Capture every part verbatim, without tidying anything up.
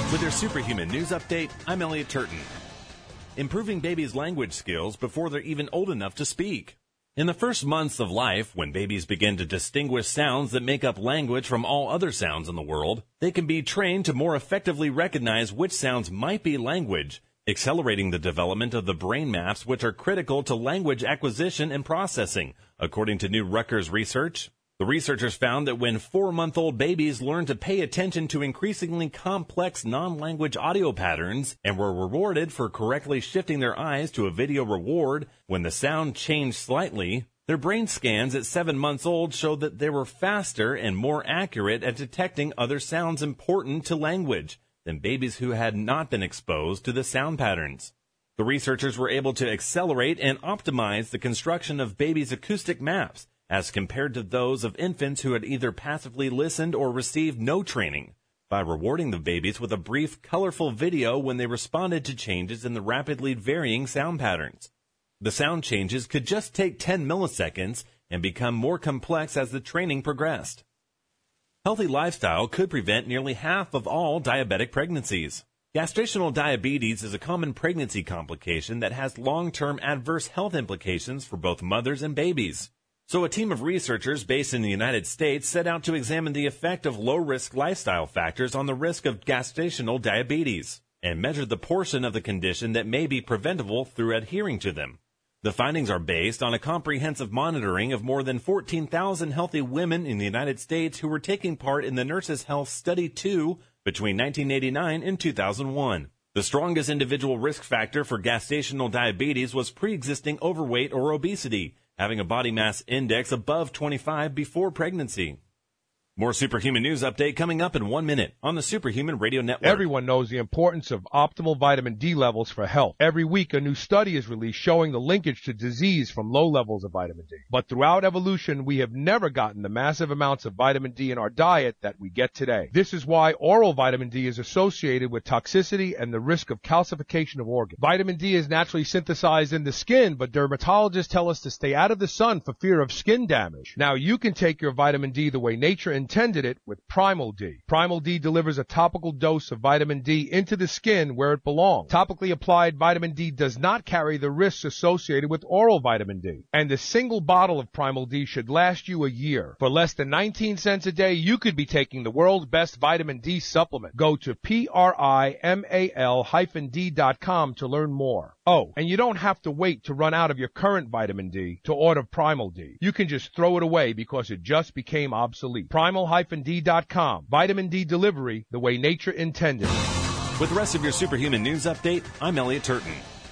With your Superhuman News Update, I'm Elliot Turton. Improving babies' language skills before they're even old enough to speak. In the first months of life, when babies begin to distinguish sounds that make up language from all other sounds in the world, they can be trained to more effectively recognize which sounds might be language, accelerating the development of the brain maps which are critical to language acquisition and processing, according to new Rutgers research. The researchers found that when four-month-old babies learned to pay attention to increasingly complex non-language audio patterns and were rewarded for correctly shifting their eyes to a video reward when the sound changed slightly, their brain scans at seven months old showed that they were faster and more accurate at detecting other sounds important to language than babies who had not been exposed to the sound patterns. The researchers were able to accelerate and optimize the construction of babies' acoustic maps as compared to those of infants who had either passively listened or received no training, by rewarding the babies with a brief, colorful video when they responded to changes in the rapidly varying sound patterns. The sound changes could just take ten milliseconds and become more complex as the training progressed. Healthy lifestyle could prevent nearly half of all diabetic pregnancies. Gestational diabetes is a common pregnancy complication that has long-term adverse health implications for both mothers and babies. So a team of researchers based in the United States set out to examine the effect of low-risk lifestyle factors on the risk of gestational diabetes and measure the portion of the condition that may be preventable through adhering to them. The findings are based on a comprehensive monitoring of more than fourteen thousand healthy women in the United States who were taking part in the Nurses' Health Study two between nineteen eighty-nine and two thousand one. The strongest individual risk factor for gestational diabetes was pre-existing overweight or obesity, having a body mass index above twenty-five before pregnancy. More Superhuman News Update coming up in one minute on the Superhuman Radio Network. Everyone knows the importance of optimal vitamin D levels for health. Every week, a new study is released showing the linkage to disease from low levels of vitamin D. But throughout evolution, we have never gotten the massive amounts of vitamin D in our diet that we get today. This is why oral vitamin D is associated with toxicity and the risk of calcification of organs. Vitamin D is naturally synthesized in the skin, but dermatologists tell us to stay out of the sun for fear of skin damage. Now, you can take your vitamin D the way nature intended it with Primal D. Primal D delivers a topical dose of vitamin D into the skin where it belongs. Topically applied vitamin D does not carry the risks associated with oral vitamin D. And a single bottle of Primal D should last you a year. For less than nineteen cents a day, you could be taking the world's best vitamin D supplement. Go to P R I M A L hyphen D dot com to learn more. Oh, and you don't have to wait to run out of your current vitamin D to order Primal D. You can just throw it away because it just became obsolete. Primal hyphen D dot com. Vitamin D delivery the way nature intended. With the rest of your Superhuman News Update, I'm Elliot Turton.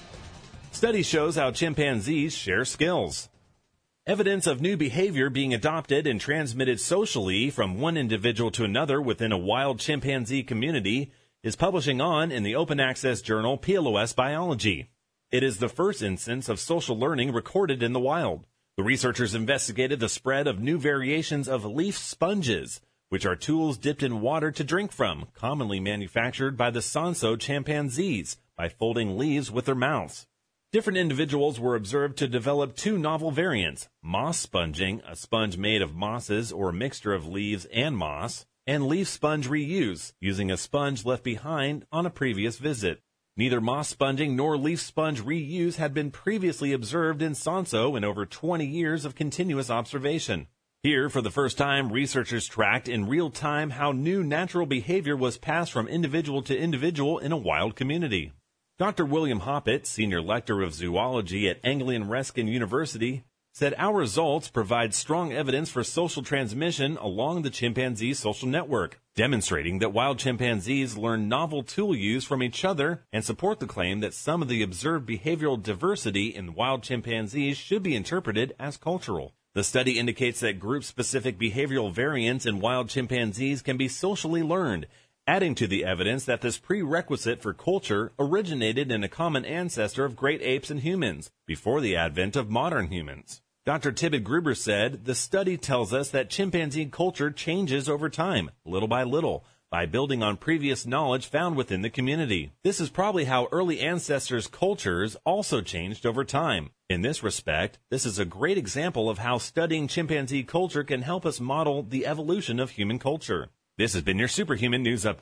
Study shows how chimpanzees share skills. Evidence of new behavior being adopted and transmitted socially from one individual to another within a wild chimpanzee community is publishing on in the open access journal P L O S Biology. It is the first instance of social learning recorded in the wild. The researchers investigated the spread of new variations of leaf sponges, which are tools dipped in water to drink from, commonly manufactured by the Sanso chimpanzees by folding leaves with their mouths. Different individuals were observed to develop two novel variants, moss sponging, a sponge made of mosses or a mixture of leaves and moss, and leaf sponge reuse, using a sponge left behind on a previous visit. Neither moss sponging nor leaf sponge reuse had been previously observed in Sanso in over twenty years of continuous observation. Here, for the first time, researchers tracked in real time how new natural behavior was passed from individual to individual in a wild community. Doctor William Hoppett, senior lecturer of zoology at Anglian Ruskin University, said our results provide strong evidence for social transmission along the chimpanzee social network, demonstrating that wild chimpanzees learn novel tool use from each other and support the claim that some of the observed behavioral diversity in wild chimpanzees should be interpreted as cultural. The study indicates that group-specific behavioral variants in wild chimpanzees can be socially learned, adding to the evidence that this prerequisite for culture originated in a common ancestor of great apes and humans, before the advent of modern humans. Doctor Tibbet Gruber said, the study tells us that chimpanzee culture changes over time, little by little, by building on previous knowledge found within the community. This is probably how early ancestors' cultures also changed over time. In this respect, this is a great example of how studying chimpanzee culture can help us model the evolution of human culture. This has been your Superhuman News Update.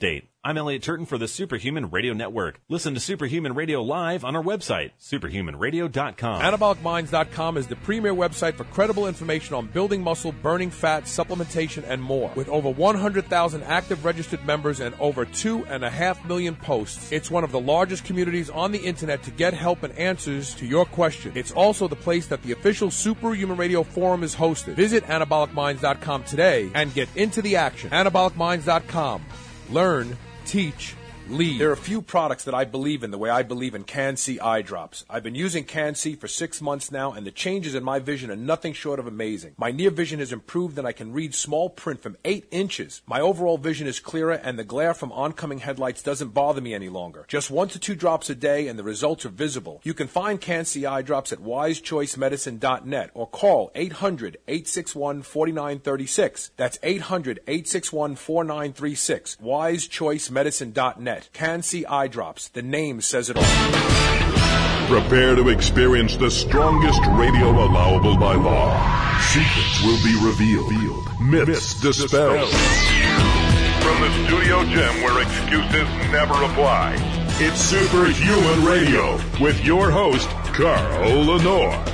I'm Elliot Turton for the Superhuman Radio Network. Listen to Superhuman Radio live on our website, superhuman radio dot com. anabolic minds dot com is the premier website for credible information on building muscle, burning fat, supplementation, and more. With over one hundred thousand active registered members and over two and a half million posts, it's one of the largest communities on the internet to get help and answers to your questions. It's also the place that the official Superhuman Radio Forum is hosted. Visit anabolic minds dot com today and get into the action. anabolic minds dot com. Learn, teach, lead. There are a few products that I believe in the way I believe in Can-C eye drops. I've been using Can-C for six months now, and the changes in my vision are nothing short of amazing. My near vision has improved, and I can read small print from eight inches. My overall vision is clearer, and the glare from oncoming headlights doesn't bother me any longer. Just one to two drops a day, and the results are visible. You can find Can-C eye drops at wise choice medicine dot net or call eight hundred, eight six one, four nine three six. That's eight hundred, eight six one, four nine three six. wise choice medicine dot net. Can-C eye drops. The name says it all. Prepare to experience the strongest radio allowable by law. Secrets will be revealed. Myths dispelled. From the studio gym where excuses never apply, it's Superhuman Radio with your host, Carl Lenore.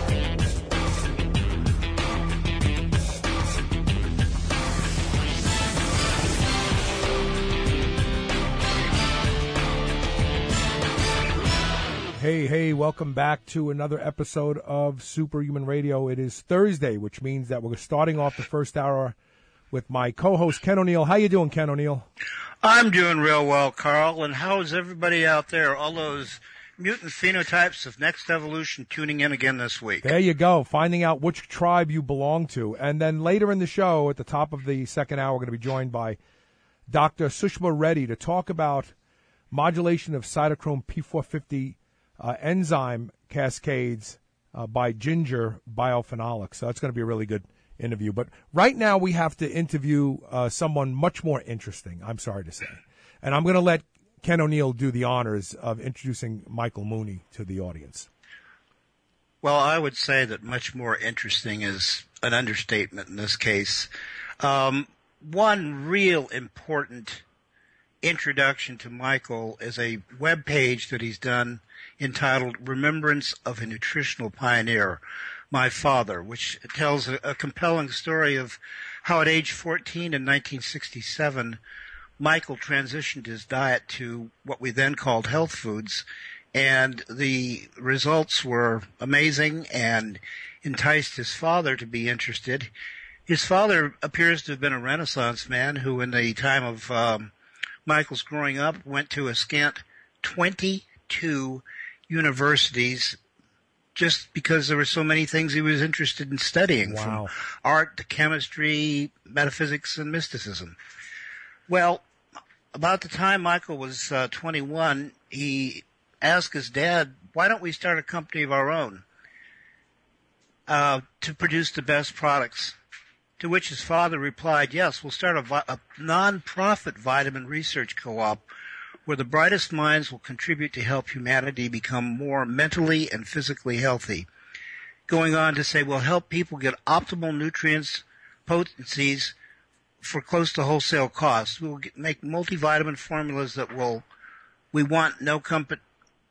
Hey, hey, welcome back to another episode of Superhuman Radio. It is Thursday, which means that we're starting off the first hour with my co-host, Ken O'Neill. How you doing, Ken O'Neill? I'm doing real well, Carl. And how's everybody out there? All those mutant phenotypes of Next Evolution tuning in again this week. There you go, finding out which tribe you belong to. And then later in the show, at the top of the second hour, we're going to be joined by Doctor Sushma Reddy to talk about modulation of cytochrome P four fifty Uh, enzyme cascades uh, by ginger biophenolics. So that's going to be a really good interview. But right now we have to interview uh, someone much more interesting, I'm sorry to say. And I'm going to let Ken O'Neill do the honors of introducing Michael Mooney to the audience. Well, I would say that much more interesting is an understatement in this case. Um, one real important introduction to Michael is a web page that he's done entitled Remembrance of a Nutritional Pioneer, My Father, which tells a, a compelling story of how at age fourteen in nineteen sixty-seven, Michael transitioned his diet to what we then called health foods, and the results were amazing and enticed his father to be interested. His father appears to have been a Renaissance man who, in the time of um, Michael's growing up, went to a scant twenty-two universities just because there were so many things he was interested in studying, wow. from art to chemistry, metaphysics, and mysticism. Well, about the time Michael was uh, twenty-one, he asked his dad, why don't we start a company of our own uh, to produce the best products? To which his father replied, yes, we'll start a, vi- a non-profit vitamin research co-op where the brightest minds will contribute to help humanity become more mentally and physically healthy. Going on to say, we'll help people get optimal nutrients, potencies for close to wholesale costs. We'll get, make multivitamin formulas that will, we want no company,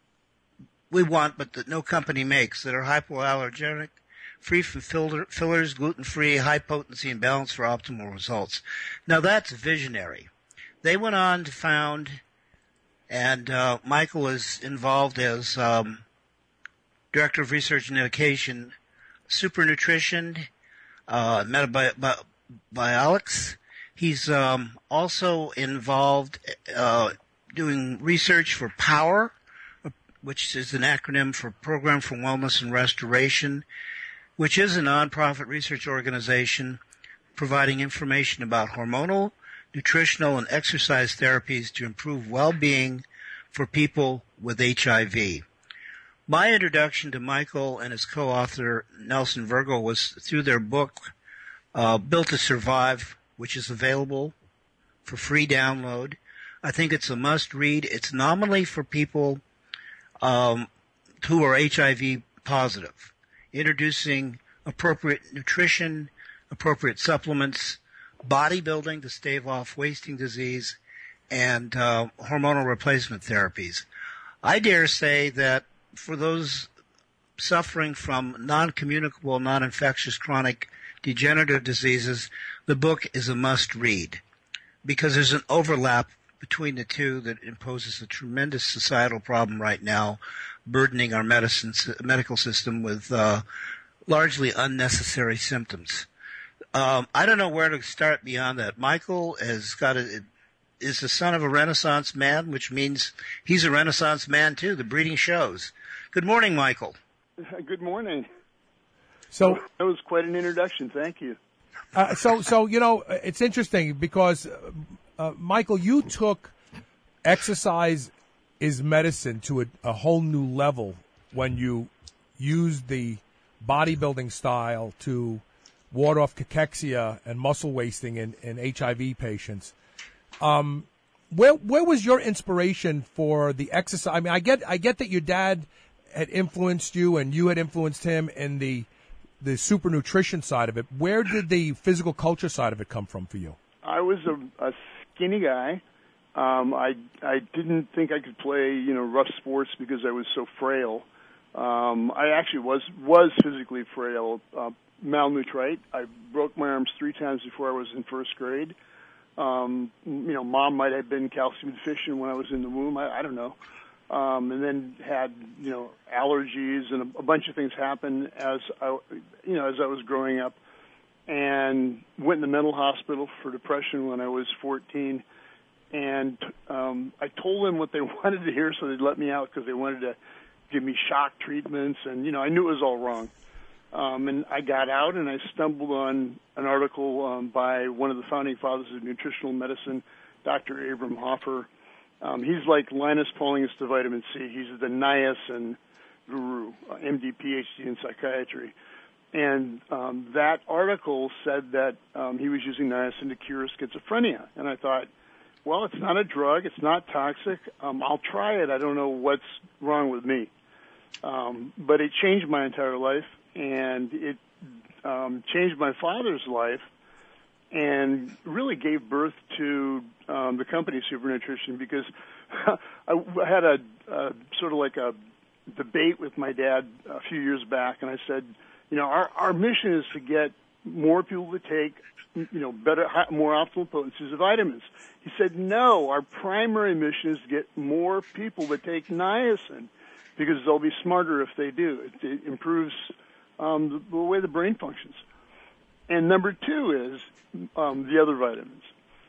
we want, but that no company makes, that are hypoallergenic, free from filler, fillers, gluten-free, high potency, and balanced for optimal results. Now that's visionary. They went on to found, and uh, Michael is involved as um, Director of Research and Education, Super Nutrition, uh, Metabiotics. He's um, also involved uh, doing research for POWER, which is an acronym for Program for Wellness and Restoration, which is a nonprofit research organization providing information about hormonal, nutritional, and exercise therapies to improve well-being for people with H I V. My introduction to Michael and his co-author, Nelson Virgo, was through their book, uh, Built to Survive, which is available for free download. I think it's a must-read. It's nominally for people um, who are H I V positive, introducing appropriate nutrition, appropriate supplements, bodybuilding to stave off wasting disease, and uh, hormonal replacement therapies. I dare say that for those suffering from non-communicable, non-infectious chronic degenerative diseases, the book is a must-read because there's an overlap between the two that imposes a tremendous societal problem right now, burdening our medicine, medical system with uh, largely unnecessary symptoms. Um, I don't know where to start beyond that. Michael has got a, is the son of a Renaissance man, which means he's a Renaissance man too. The breeding shows. Good morning, Michael. Good morning. So that was quite an introduction. Thank you. Uh, so, so you know, it's interesting because, uh, uh, Michael, you took exercise is medicine to a, a whole new level when you used the bodybuilding style to ward off cachexia and muscle wasting in, in H I V patients. Um, where where was your inspiration for the exercise? I mean, I get I get that your dad had influenced you and you had influenced him in the the super nutrition side of it. Where did the physical culture side of it come from for you? I was a, a skinny guy. Um, I I didn't think I could play, you know, rough sports because I was so frail. Um, I actually was was physically frail, uh, malnutrite. I broke my arms three times before I was in first grade. Um, you know, mom might have been calcium deficient when I was in the womb. I, I don't know. Um, and then had, you know, allergies and a, a bunch of things happen as I, you know, as I was growing up, and went in the mental hospital for depression when I was fourteen. And um, I told them what they wanted to hear, so they'd let me out because they wanted to give me shock treatments, and you know, I knew it was all wrong. Um, and I got out, and I stumbled on an article um, by one of the founding fathers of nutritional medicine, Doctor Abram Hoffer. Um, he's like Linus Pauling to vitamin C. He's the niacin guru, uh, M D, P H D in psychiatry. And um, that article said that um, he was using niacin to cure schizophrenia. And I thought, well, it's not a drug. It's not toxic. Um, I'll try it. I don't know what's wrong with me. Um, but it changed my entire life, and it um, changed my father's life, and really gave birth to um, the company Super Nutrition, because I had a, a sort of like a debate with my dad a few years back, and I said, you know, our, our mission is to get more people to take, you know, better, more optimal potencies of vitamins. He said, no, our primary mission is to get more people to take niacin, because they'll be smarter if they do. It, it improves um, the, the way the brain functions. And number two is um, the other vitamins.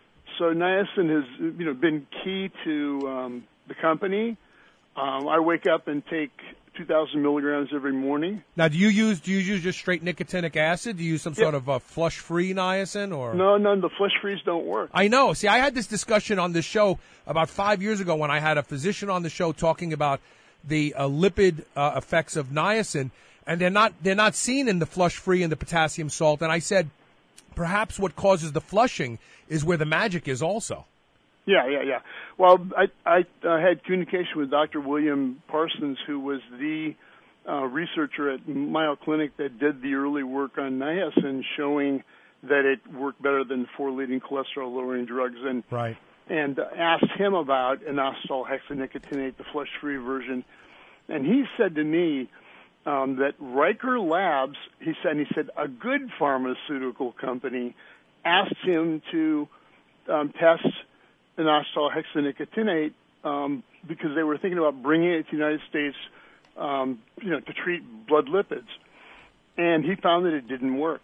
So niacin has, you know, been key to um, the company. Um, I wake up and take two thousand milligrams every morning. Now, do you use do you use just straight nicotinic acid? Do you use some Yep. sort of uh, flush-free niacin, or No, none. The flush freeze don't work. I know. See, I had this discussion on this show about five years ago when I had a physician on the show talking about the uh, lipid uh, effects of niacin, and they're not they're not seen in the flush-free and the potassium salt. And I said, perhaps what causes the flushing is where the magic is also. Yeah, yeah, yeah. Well, I, I uh, had communication with Doctor William Parsons, who was the uh, researcher at Mayo Clinic that did the early work on niacin, showing that it worked better than the four leading cholesterol-lowering drugs, and Right. and uh, asked him about inositol hexanicotinate, the flush-free version, and he said to me um, that Riker Labs, he said, he said a good pharmaceutical company asked him to um, test inositol hexanicotinate um, because they were thinking about bringing it to the United States, um, you know, to treat blood lipids, and he found that it didn't work,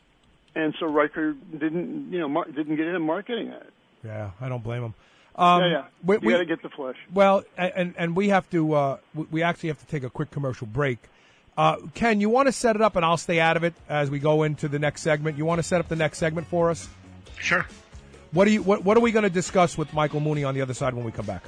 and so Riker didn't, you know, mar- didn't get into marketing it. Yeah, I don't blame him. Um, yeah, yeah, we, you we- got to get the flush. Well, and and we have to uh, we- we actually have to take a quick commercial break. Uh, Ken, you want to set it up, and I'll stay out of it as we go into the next segment. You want to set up the next segment for us? Sure. What do you what What are we going to discuss with Michael Mooney on the other side when we come back?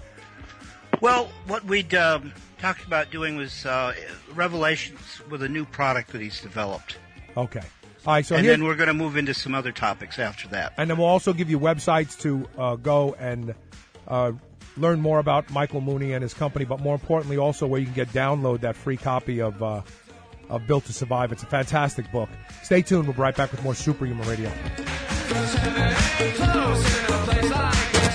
Well, what we'd um, talked about doing was uh, revelations with a new product that he's developed. Okay. All right. So and here's, then we're going to move into some other topics after that. and then we'll also give you websites to uh, go and uh, learn more about Michael Mooney and his company, but more importantly, also where you can get download that free copy of uh, of Built to Survive. It's a fantastic book. Stay tuned. We'll be right back with more Superhuman Radio. Close in a place like this.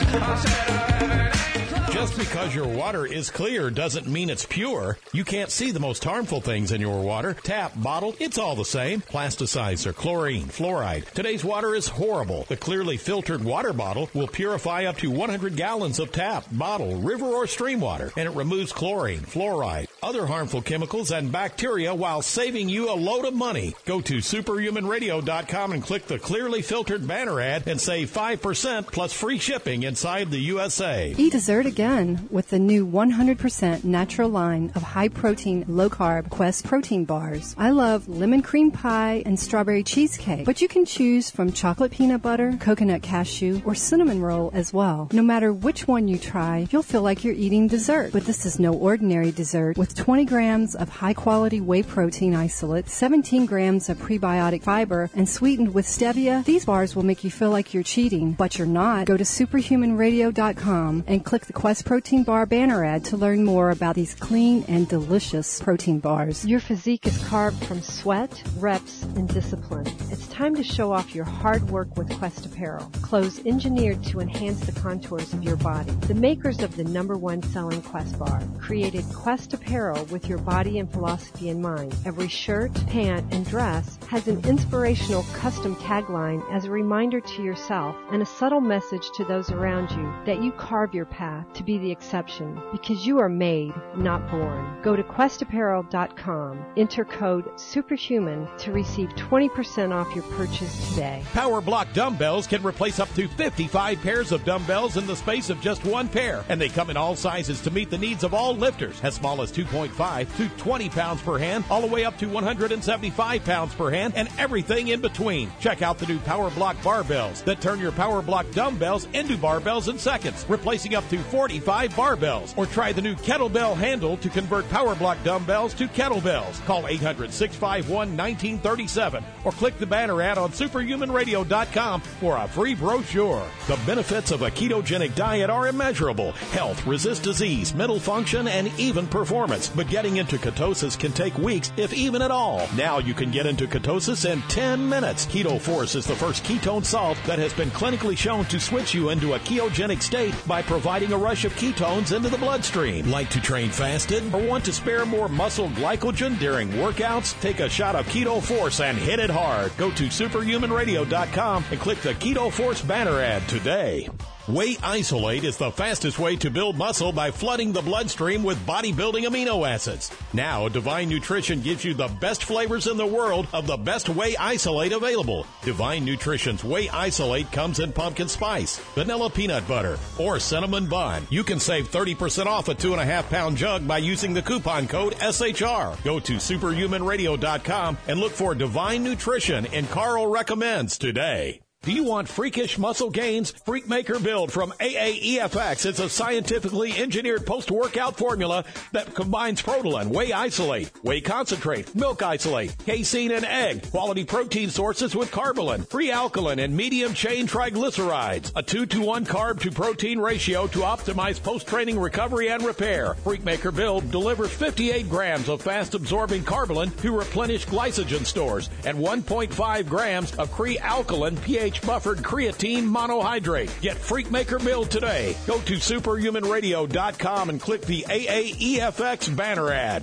Just because your water is clear doesn't mean it's pure. You can't see the most harmful things in your water. Tap, bottle, it's all the same. Plasticides or chlorine, fluoride. Today's water is horrible. The clearly filtered water bottle will purify up to one hundred gallons of tap, bottle, river, or stream water, and it removes chlorine, fluoride, other harmful chemicals, and bacteria while saving you a load of money. Go to superhuman radio dot com and click the clearly filtered banner ad and save five percent plus free shipping inside the U S A. Eat dessert again with the new one hundred percent natural line of high-protein, low-carb Quest protein bars. I love lemon cream pie and strawberry cheesecake, but you can choose from chocolate peanut butter, coconut cashew, or cinnamon roll as well. No matter which one you try, you'll feel like you're eating dessert. But this is no ordinary dessert. With twenty grams of high-quality whey protein isolate, seventeen grams of prebiotic fiber, and sweetened with stevia, these bars will make you feel like you're cheating, but you're not. Go to superhuman radio dot com and click the Quest protein bar banner ad to learn more about these clean and delicious protein bars. Your physique is carved from sweat, reps, and discipline. It's time to show off your hard work with Quest apparel. Clothes engineered to enhance the contours of your body. The makers of the number one selling Quest bar created Quest apparel with your body and philosophy in mind. Every shirt, pant, and dress has an inspirational custom tagline as a reminder to yourself and a subtle message to those around you that you carve your path to be the exception, because you are made, not born. Go to quest apparel dot com. Enter code SUPERHUMAN to receive twenty percent off your purchase today. Power Block dumbbells can replace up to fifty-five pairs of dumbbells in the space of just one pair, and they come in all sizes to meet the needs of all lifters, as small as two point five to twenty pounds per hand, all the way up to one hundred seventy-five pounds per hand, and everything in between. Check out the new Power Block barbells that turn your Power Block dumbbells into barbells in seconds, replacing up to forty-five barbells. Or try the new kettlebell handle to convert Power Block dumbbells to kettlebells. Call eight hundred, six five one, one nine three seven or click the banner ad on superhuman radio dot com for a free brochure. The benefits of a ketogenic diet are immeasurable. Health, resist disease, mental function, and even performance. But getting into ketosis can take weeks, if even at all. Now you can get into ketosis in ten minutes. Keto Force is the first ketone salt that has been clinically shown to switch you into a ketogenic state by providing a rush of ketones into the bloodstream. Like to train fasted or want to spare more muscle glycogen during workouts? Take a shot of Keto Force and hit it hard. Go to superhuman radio dot com and click the Keto Force banner ad today. Whey Isolate is the fastest way to build muscle by flooding the bloodstream with bodybuilding amino acids. Now, Divine Nutrition gives you the best flavors in the world of the best Whey Isolate available. Divine Nutrition's Whey Isolate comes in pumpkin spice, vanilla peanut butter, or cinnamon bun. You can save thirty percent off a two and a half pound jug by using the coupon code S H R. Go to superhuman radio dot com and look for Divine Nutrition and Carl Recommends today. Do you want freakish muscle gains? Freakmaker Build from A A E F X is a scientifically engineered post-workout formula that combines Protolan, Whey Isolate, Whey Concentrate, Milk Isolate, casein, and egg, quality protein sources with Carbolin, free alkaline, and medium-chain triglycerides. A two to one carb-to-protein ratio to optimize post-training recovery and repair. Freakmaker Build delivers fifty-eight grams of fast-absorbing Carbolin to replenish glycogen stores and one point five grams of Cre-Alkaline pH buffered creatine monohydrate. Get Freakmaker Build today. Go to superhuman radio dot com and click the A A E F X banner ad.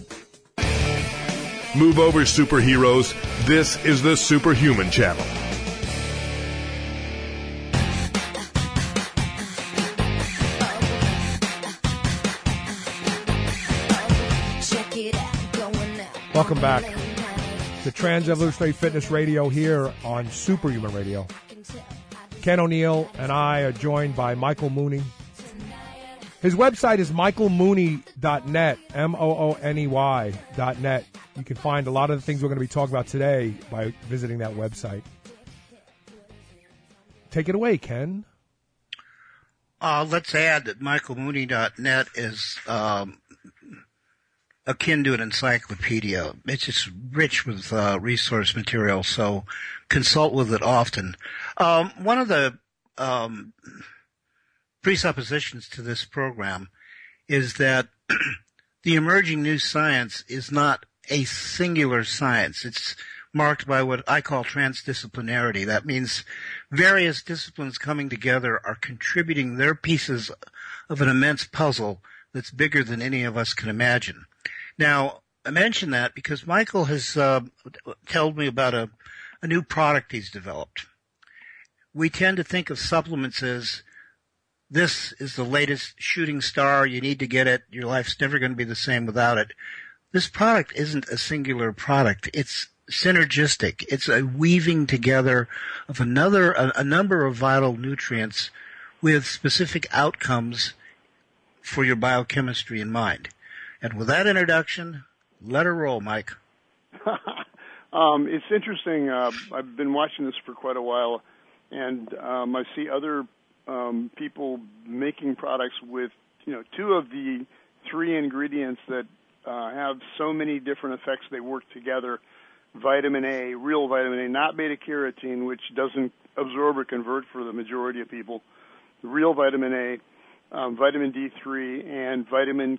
Move over, superheroes. This is the Superhuman Channel. Welcome back to Trans Evolutionary Fitness Radio here on Superhuman Radio. Ken O'Neill and I are joined by Michael Mooney. His website is michael mooney dot net, M O O N E Y dot net. You can find a lot of the things we're going to be talking about today by visiting that website. Take it away, Ken. Uh, let's add that michael mooney dot net is um, akin to an encyclopedia. It's just rich with uh, resource material, so consult with it often. Um, one of the um, presuppositions to this program is that the emerging new science is not a singular science. It's marked by what I call transdisciplinarity. That means various disciplines coming together are contributing their pieces of an immense puzzle that's bigger than any of us can imagine. Now, I mention that because Michael has uh, told me about a, a new product he's developed. We tend to think of supplements as this is the latest shooting star, you need to get it, your life's never going to be the same without it. This product isn't a singular product. It's synergistic. It's a weaving together of another a, a number of vital nutrients with specific outcomes for your biochemistry in mind. And with that introduction, let her roll, Mike. um, it's interesting. Uh, I've been watching this for quite a while, and um, I see other um, people making products with, you know, two of the three ingredients that uh, have so many different effects. They work together. Vitamin A, real vitamin A, not beta-carotene, which doesn't absorb or convert for the majority of people. Real vitamin A, um, vitamin D three, and vitamin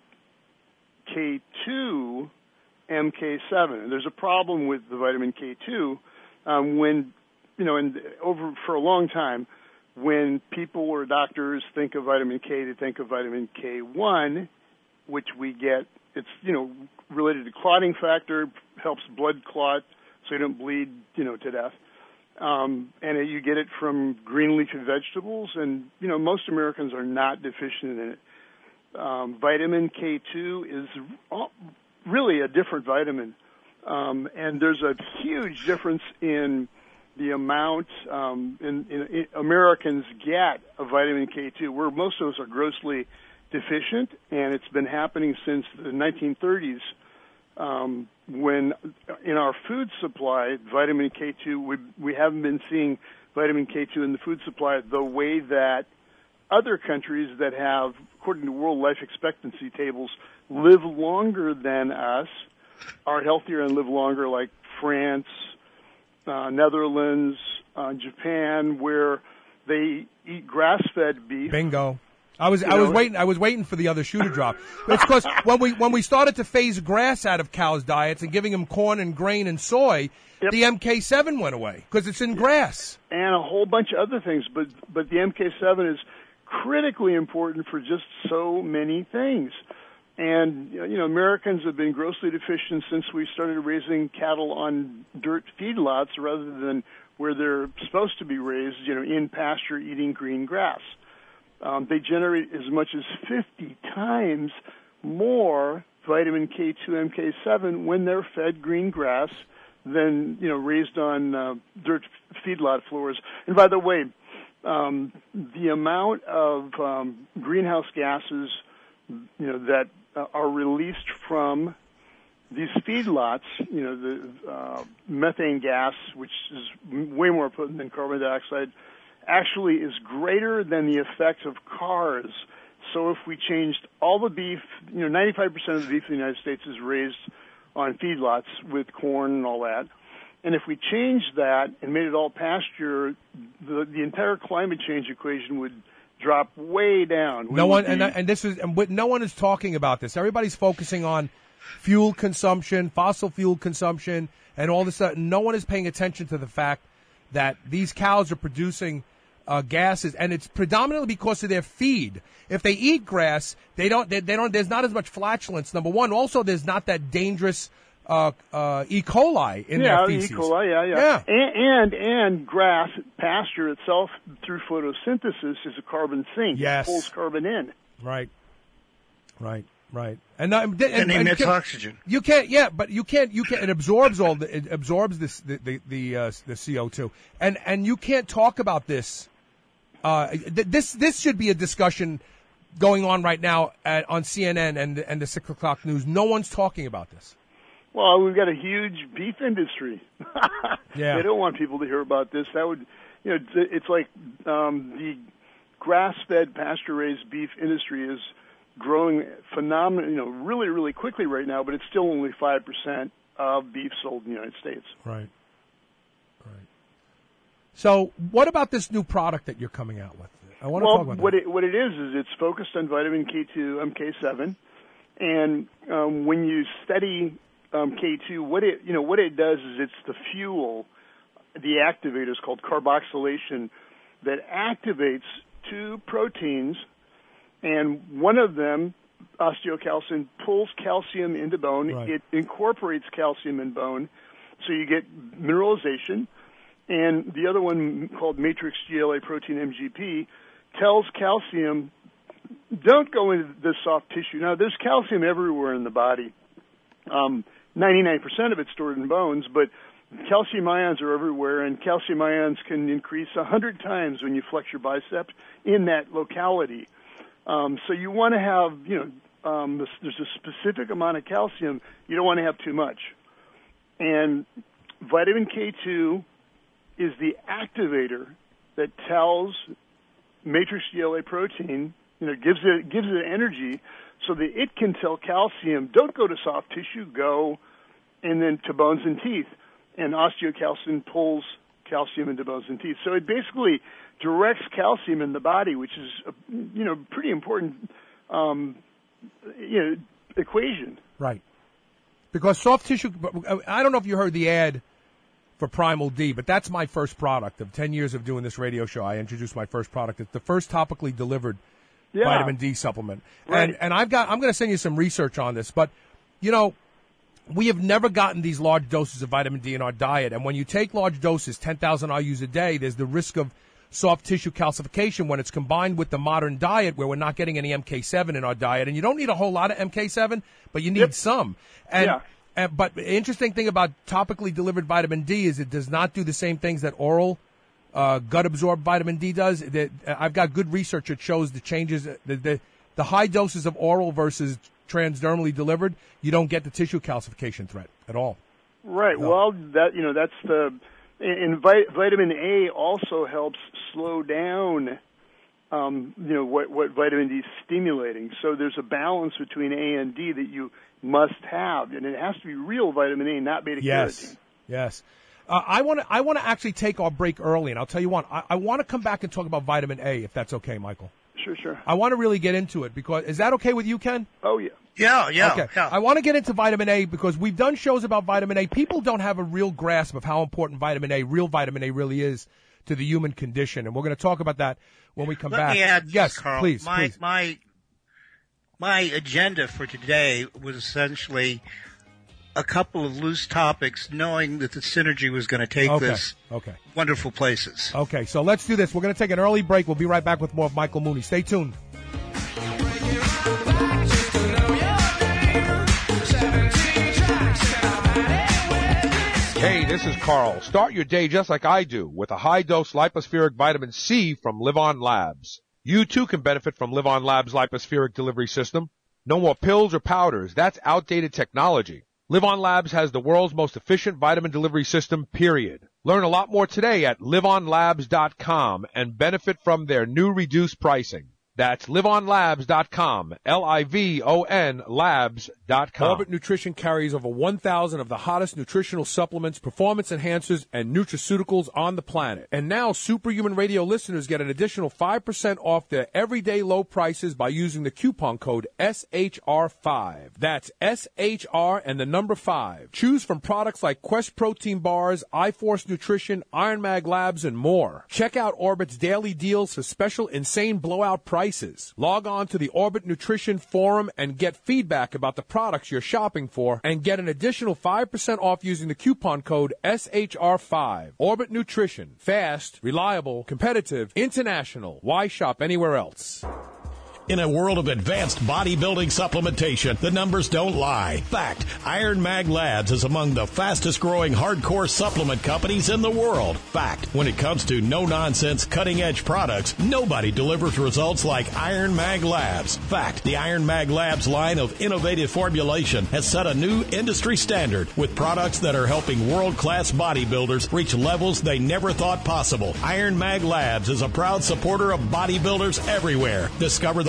K two, M K seven. And there's a problem with the vitamin K two um, when, you know, and over for a long time, when people or doctors think of vitamin K, they think of vitamin K one, which we get. It's, you know, related to clotting factor, helps blood clot so you don't bleed, you know, to death. Um, and you get it from green leafy vegetables, and, you know, most Americans are not deficient in it. Um, vitamin K two is really a different vitamin, um, and there's a huge difference in the amount um, in, in, in Americans get of vitamin K two, where most of us are grossly deficient, and it's been happening since the nineteen thirties, um, when in our food supply, vitamin K two, we, we haven't been seeing vitamin K two in the food supply the way that other countries that have, according to World Life Expectancy tables, live longer than us, are healthier and live longer, like France, uh, Netherlands, uh, Japan, where they eat grass-fed beef. Bingo. I was You I was know, waiting I was waiting for the other shoe to drop. It's because when we when we started to phase grass out of cows' diets and giving them corn and grain and soy, Yep. the M K seven went away because it's in grass. and a whole bunch of other things. But but the M K seven is critically important for just so many things. And, you know, Americans have been grossly deficient since we started raising cattle on dirt feedlots rather than where they're supposed to be raised, you know, in pasture eating green grass. Um, they generate as much as fifty times more vitamin K two, M K seven when they're fed green grass than, you know, raised on uh, dirt feedlot floors. And by the way, um, the amount of um, greenhouse gases, you know, that uh, are released from these feedlots, you know, the uh, methane gas, which is way more potent than carbon dioxide, actually is greater than the effect of cars. So if we changed all the beef, you know, ninety-five percent of the beef in the United States is raised on feedlots with corn and all that. And if we changed that and made it all pasture, the, the entire climate change equation would drop way down. We No one would and be- and this is and what- no one is talking about this. Everybody's focusing on fuel consumption, fossil fuel consumption, and all this stuff. No one is paying attention to the fact that these cows are producing uh, gases, and it's predominantly because of their feed. If they eat grass, they don't. They, they don't. There's not as much flatulence. Number one. Also, there's not that dangerous uh, uh, E. coli in yeah, their feces. E. coli, yeah, yeah. Yeah. And, and and grass pasture itself through photosynthesis is a carbon sink. Yes. It pulls carbon in. Right. Right. Right. And, uh, and, And emits can- oxygen. You can't, yeah, but you can't, you can't, it absorbs all the, it absorbs this, the, the, the, uh, the C O two. And, and you can't talk about this, uh, th- this, this should be a discussion going on right now at, on C N N and, and the six o'clock news. No one's talking about this. Well, we've got a huge beef industry. Yeah. They don't want people to hear about this. That would, you know, it's, it's like um, the grass-fed, pasture-raised beef industry is growing phenomenal, you know, really, really quickly right now, but it's still only five percent of beef sold in the United States. Right. Right. So what about this new product that you're coming out with? I want to Well, talk about what that. it, what it is is it's focused on vitamin K two, M K seven, and um, when you study um, K two, what it you know what it does is it's the fuel, the activator is called carboxylation, that activates two proteins, and one of them, osteocalcin, pulls calcium into bone. Right. It incorporates calcium in bone, so you get mineralization. And the other one, called matrix G L A protein M G P, tells calcium, don't go into the soft tissue. Now, there's calcium everywhere in the body. Um, ninety-nine percent of it's stored in bones, but calcium ions are everywhere, and calcium ions can increase one hundred times when you flex your bicep in that locality. Um, so you want to have, you know, um, this, there's a specific amount of calcium. You don't want to have too much. And vitamin K two is the activator that tells matrix G L A protein, you know, gives it gives it energy so that it can tell calcium, don't go to soft tissue, go and then to bones and teeth. And osteocalcin pulls calcium into bones and teeth. So it basically directs calcium in the body, which is a, you know, pretty important um, you know, equation. Right. Because soft tissue, I don't know if you heard the ad for Primal D, but that's my first product. Of ten years of doing this radio show, I introduced my first product. It's the first topically delivered yeah. vitamin D supplement. Right. And and I've got I'm going to send you some research on this, but you know, we have never gotten these large doses of vitamin D in our diet, and when you take large doses, ten thousand I U's a day, there's the risk of soft tissue calcification when it's combined with the modern diet where we're not getting any M K seven in our diet. And you don't need a whole lot of M K seven, but you need yep. some. And yeah. Uh, but the interesting thing about topically delivered vitamin D is it does not do the same things that oral uh, gut-absorbed vitamin D does. That uh, I've got good research that shows the changes, the, the the high doses of oral versus transdermally delivered, you don't get the tissue calcification threat at all. Right. No. Well, that you know that's the and vi- vitamin A also helps slow down. Um, you know what what vitamin D is stimulating. So there's a balance between A and D that you must have, and it has to be real vitamin A, not beta yes. carotene. Yes. Uh, I want to. I want to actually take our break early, and I'll tell you what. I, I want to come back and talk about vitamin A, if that's okay, Michael. Sure, sure. I want to really get into it because is that okay with you, Ken? Oh yeah. Yeah, yeah. Okay. yeah. I want to get into vitamin A because we've done shows about vitamin A. People don't have a real grasp of how important vitamin A, real vitamin A, really is to the human condition, and we're going to talk about that when we come Let back. me add, yes, Carl, please, my, please. My my agenda for today was essentially a couple of loose topics, knowing that the synergy was going to take Okay. this Okay. wonderful places. Okay, so let's do this. We're going to take an early break. We'll be right back with more of Michael Mooney. Stay tuned. Hey, this is Carl. Start your day just like I do with a high-dose lipospheric vitamin C from Live On Labs. You too can benefit from Live On Labs' lipospheric delivery system. No more pills or powders. That's outdated technology. Live On Labs has the world's most efficient vitamin delivery system, period. Learn a lot more today at live on labs dot com and benefit from their new reduced pricing. That's live on labs dot com, L I V O N labs dot com. Orbit Nutrition carries over one thousand of the hottest nutritional supplements, performance enhancers, and nutraceuticals on the planet. And now Superhuman Radio listeners get an additional five percent off their everyday low prices by using the coupon code S H R five. That's S H R and the number five. Choose from products like Quest Protein Bars, iForce Nutrition, Iron Mag Labs, and more. Check out Orbit's daily deals for special insane blowout prices. Log on to the Orbit Nutrition Forum and get feedback about the products you're shopping for and get an additional five percent off using the coupon code S H R five. Orbit Nutrition. Fast, reliable, competitive, international. Why shop anywhere else? In a world of advanced bodybuilding supplementation, the numbers don't lie. Fact, Iron Mag Labs is among the fastest growing hardcore supplement companies in the world. Fact, when it comes to no-nonsense, cutting-edge products, nobody delivers results like Iron Mag Labs. Fact, the Iron Mag Labs line of innovative formulation has set a new industry standard with products that are helping world-class bodybuilders reach levels they never thought possible. Iron Mag Labs is a proud supporter of bodybuilders everywhere. Discover the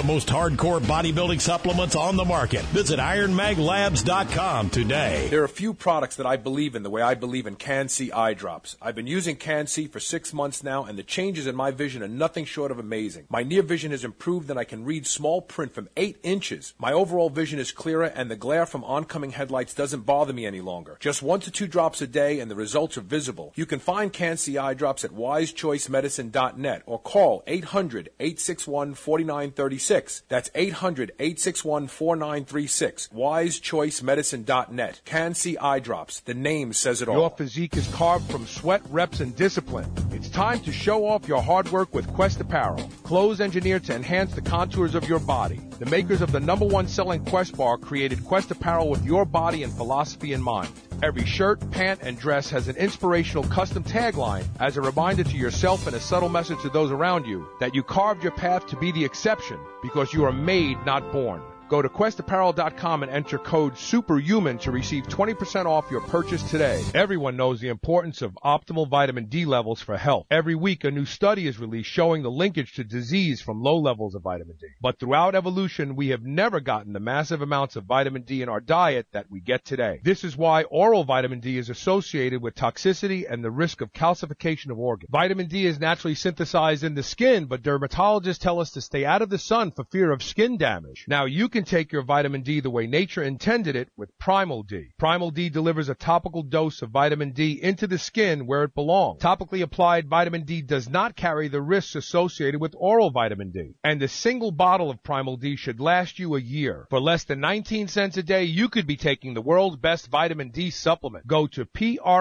most hardcore bodybuilding supplements on the market. Visit iron mag labs dot com today. There are a few products that I believe in the way I believe in Can-C eye drops. I've been using Can-C for six months now, and the changes in my vision are nothing short of amazing. My near vision has improved, and I can read small print from eight inches. My overall vision is clearer, and the glare from oncoming headlights doesn't bother me any longer. Just one to two drops a day, and the results are visible. You can find Can-C eye drops at wise choice medicine dot net or call eight hundred, eight six one, four nine three six. That's eight hundred, eight six one, four nine three six. wise choice medicine dot net. Can-C eye drops. The name says it all. Your physique is carved from sweat, reps, and discipline. It's time to show off your hard work with Quest Apparel. Clothes engineered to enhance the contours of your body. The makers of the number one selling Quest bar created Quest Apparel with your body and philosophy in mind. Every shirt, pant, and dress has an inspirational custom tagline as a reminder to yourself and a subtle message to those around you that you carved your path to be the exception because you are made, not born. Go to quest apparel dot com and enter code SUPERHUMAN to receive twenty percent off your purchase today. Everyone knows the importance of optimal vitamin D levels for health. Every week, a new study is released showing the linkage to disease from low levels of vitamin D. But throughout evolution, we have never gotten the massive amounts of vitamin D in our diet that we get today. This is why oral vitamin D is associated with toxicity and the risk of calcification of organs. Vitamin D is naturally synthesized in the skin, but dermatologists tell us to stay out of the sun for fear of skin damage. Now, you can take your vitamin D the way nature intended it with Primal D. Primal D delivers a topical dose of vitamin D into the skin where it belongs. Topically applied vitamin D does not carry the risks associated with oral vitamin D. And a single bottle of Primal D should last you a year. For less than nineteen cents a day, you could be taking the world's best vitamin D supplement. Go to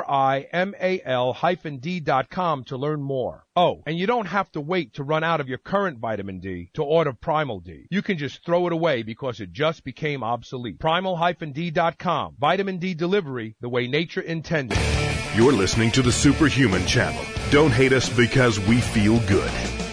primal D dot com to learn more. Oh, and you don't have to wait to run out of your current vitamin D to order Primal D. You can just throw it away because it just became obsolete. primal D dot com. Vitamin D delivery the way nature intended. You're listening to the Superhuman Channel. Don't hate us because we feel good.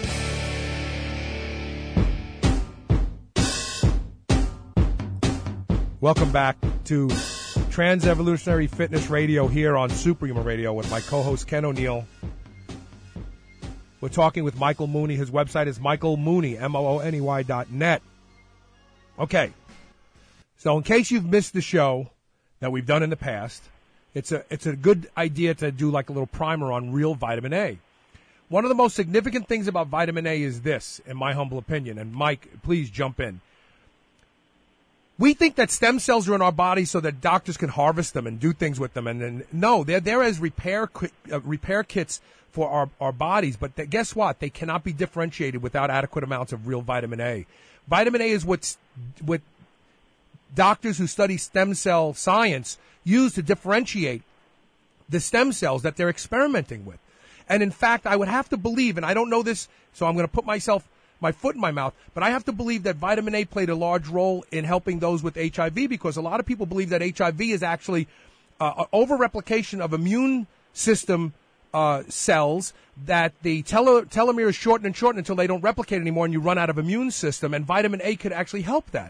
Welcome back to Trans-Evolutionary Fitness Radio here on Superhuman Radio with my co-host Ken O'Neill. We're talking with Michael Mooney. His website is Michael Mooney, M O O N E Y dot net. Okay. So in case you've missed the show that we've done in the past, it's a it's a good idea to do like a little primer on real vitamin A. One of the most significant things about vitamin A is this, in my humble opinion, and Mike, please jump in. We think that stem cells are in our body so that doctors can harvest them and do things with them. And, and no, they're there as repair uh, repair kits for our, our bodies. But they, guess what? They cannot be differentiated without adequate amounts of real vitamin A. Vitamin A is what's, what doctors who study stem cell science use to differentiate the stem cells that they're experimenting with. And in fact, I would have to believe, and I don't know this, so I'm going to put myself my foot in my mouth, but I have to believe that vitamin A played a large role in helping those with H I V, because a lot of people believe that H I V is actually uh, an over-replication of immune system uh, cells, that the tele- telomere is shortened and shortened until they don't replicate anymore and you run out of immune system, and vitamin A could actually help that.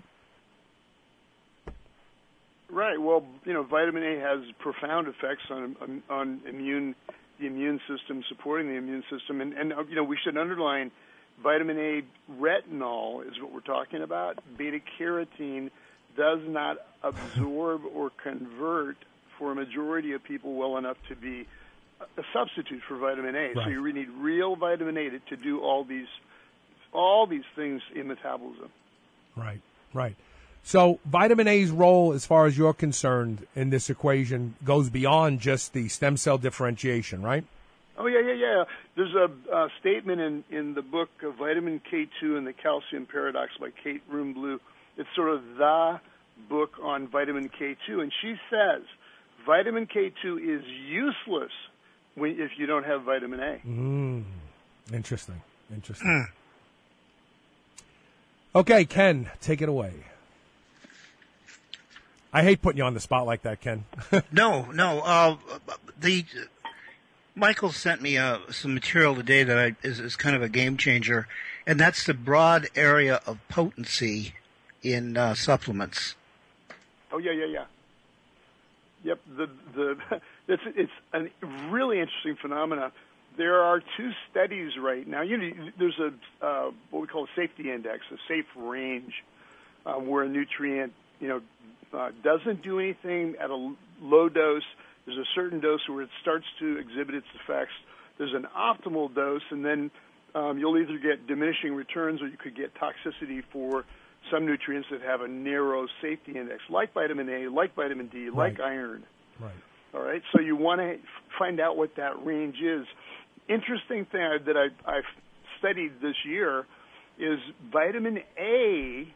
Right. Well, you know, vitamin A has profound effects on on, on immune the immune system, supporting the immune system, and, and you know, we should underline vitamin A retinol is what we're talking about. Beta-carotene does not absorb or convert for a majority of people well enough to be a substitute for vitamin A. Right. So you really need real vitamin A to, to do all these all these things in metabolism. Right, right. So vitamin A's role, as far as you're concerned, in this equation goes beyond just the stem cell differentiation, right? Oh, yeah, yeah, yeah. There's a, a statement in, in the book of Vitamin K two and the Calcium Paradox by Kate Roomblue. It's sort of the book on vitamin K two, and she says vitamin K two is useless when, if you don't have vitamin A. Mm, interesting, interesting. Okay, Ken, take it away. I hate putting you on the spot like that, Ken. no, no. Uh, the Michael sent me uh, some material today that I, is, is kind of a game changer, and that's the broad area of potency in uh, supplements. Oh yeah, yeah, yeah. Yep. The the it's it's a really interesting phenomena. there are two studies right now. You know, there's a uh, what we call a safety index, a safe range, um, where a nutrient, you know, uh, doesn't do anything at a low dose. There's a certain dose where it starts to exhibit its effects. There's an optimal dose, and then um, you'll either get diminishing returns or you could get toxicity for some nutrients that have a narrow safety index, like vitamin A, like vitamin D, like Right. iron. Right. All right, so you want to find out what that range is. Interesting thing that I, I've studied this year is vitamin A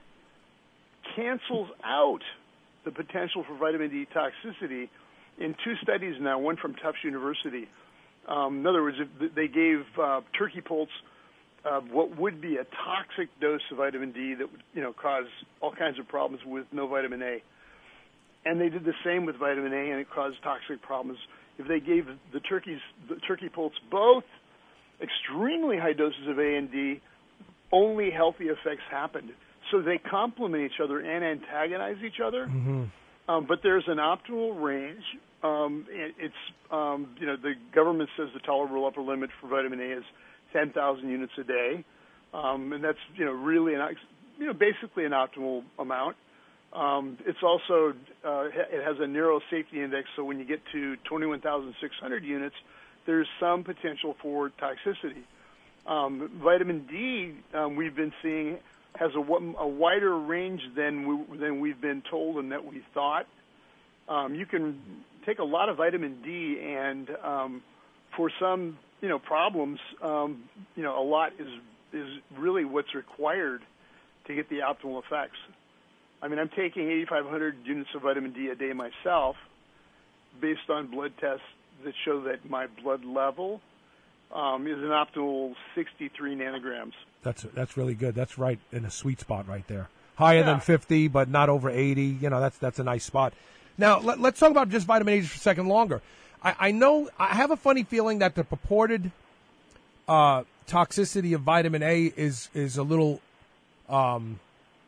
cancels out the potential for vitamin D toxicity in two studies now, one from Tufts University. Um, in other words, if they gave uh, turkey poults uh, what would be a toxic dose of vitamin D that would, you know, cause all kinds of problems with no vitamin A. And they did the same with vitamin A, and it caused toxic problems. If they gave the turkeys, the turkey poults both extremely high doses of A and D, only healthy effects happened. So they complement each other and antagonize each other. Mm-hmm. Um, but there's an optimal range. Um, it, it's, um, you know, the government says the tolerable upper limit for vitamin A is ten thousand units a day. Um, and that's, you know, really, an, you know, basically an optimal amount. Um, it's also, uh, it has a narrow safety index, so when you get to twenty-one thousand six hundred units, there's some potential for toxicity. Um, vitamin D, um, we've been seeing, has a, a wider range than, we, than we've been told and that we thought. Um, you can take a lot of vitamin D, and um, for some, you know, problems, um, you know, a lot is is really what's required to get the optimal effects. I mean, I'm taking eighty-five hundred units of vitamin D a day myself based on blood tests that show that my blood level um, is an optimal sixty-three nanograms. That's that's really good. That's right in a sweet spot right there. Higher yeah. than fifty, but not over eighty. You know, that's that's a nice spot. Now, let, let's talk about just vitamin A for a second longer. I, I know, I have a funny feeling that the purported uh, toxicity of vitamin A is, is a little um,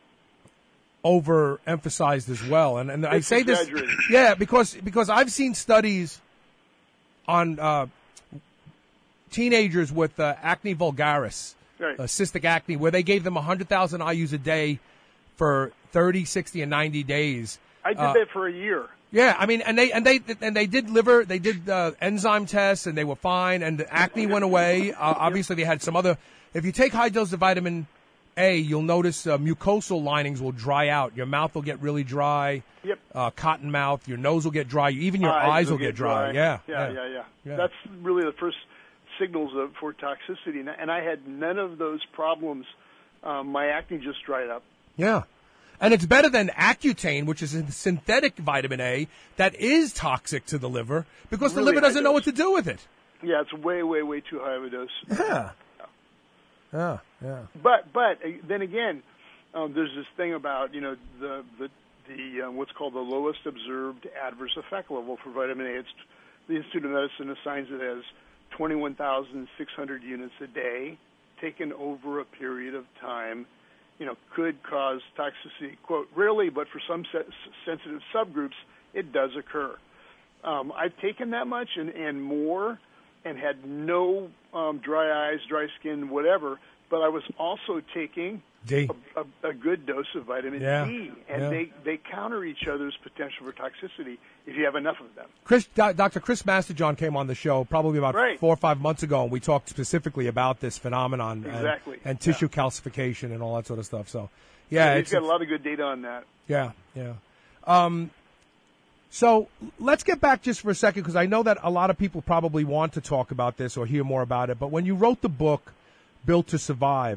overemphasized as well. And, and I say this, yeah, because because I've seen studies on uh, teenagers with uh, acne vulgaris, right. uh, cystic acne, where they gave them one hundred thousand I U's a day for thirty, sixty, and ninety days. I did uh, that for a year. Yeah, I mean, and they and they and they did liver, they did uh, enzyme tests, and they were fine, and the acne went away. Uh, obviously, they had some other. If you take high dose of vitamin A, you'll notice uh, mucosal linings will dry out. Your mouth will get really dry. Yep. Uh, cotton mouth. Your nose will get dry. Even your eyes, eyes will get, get dry. dry. Yeah, yeah. Yeah, yeah, yeah. Yeah. That's really the first signals of, for toxicity, and I had none of those problems. Um, my acne just dried up. Yeah. And it's better than Accutane, which is a synthetic vitamin A that is toxic to the liver because really the liver doesn't know what to do with it. Yeah, it's way, way, way too high of a dose. Yeah. Yeah, yeah. But but then again, um, there's this thing about, you know, the the, the uh, what's called the lowest observed adverse effect level for vitamin A. It's the Institute of Medicine assigns it as twenty-one thousand six hundred units a day, taken over a period of time. You know, could cause toxicity, quote, rarely, but for some se- sensitive subgroups, it does occur. Um, I've taken that much and, and more and had no um, dry eyes, dry skin, whatever, but I was also taking D. A, a, a good dose of vitamin yeah. D, and yeah. they, they counter each other's potential for toxicity if you have enough of them. Chris, Doctor Chris Masterjohn came on the show probably about right. four or five months ago, and we talked specifically about this phenomenon exactly. and, and tissue yeah. calcification and all that sort of stuff. So, yeah, yeah he's it's, got it's, a lot of good data on that. Yeah, yeah. Um, so let's get back just for a second, because I know that a lot of people probably want to talk about this or hear more about it. But when you wrote the book, Built to Survive,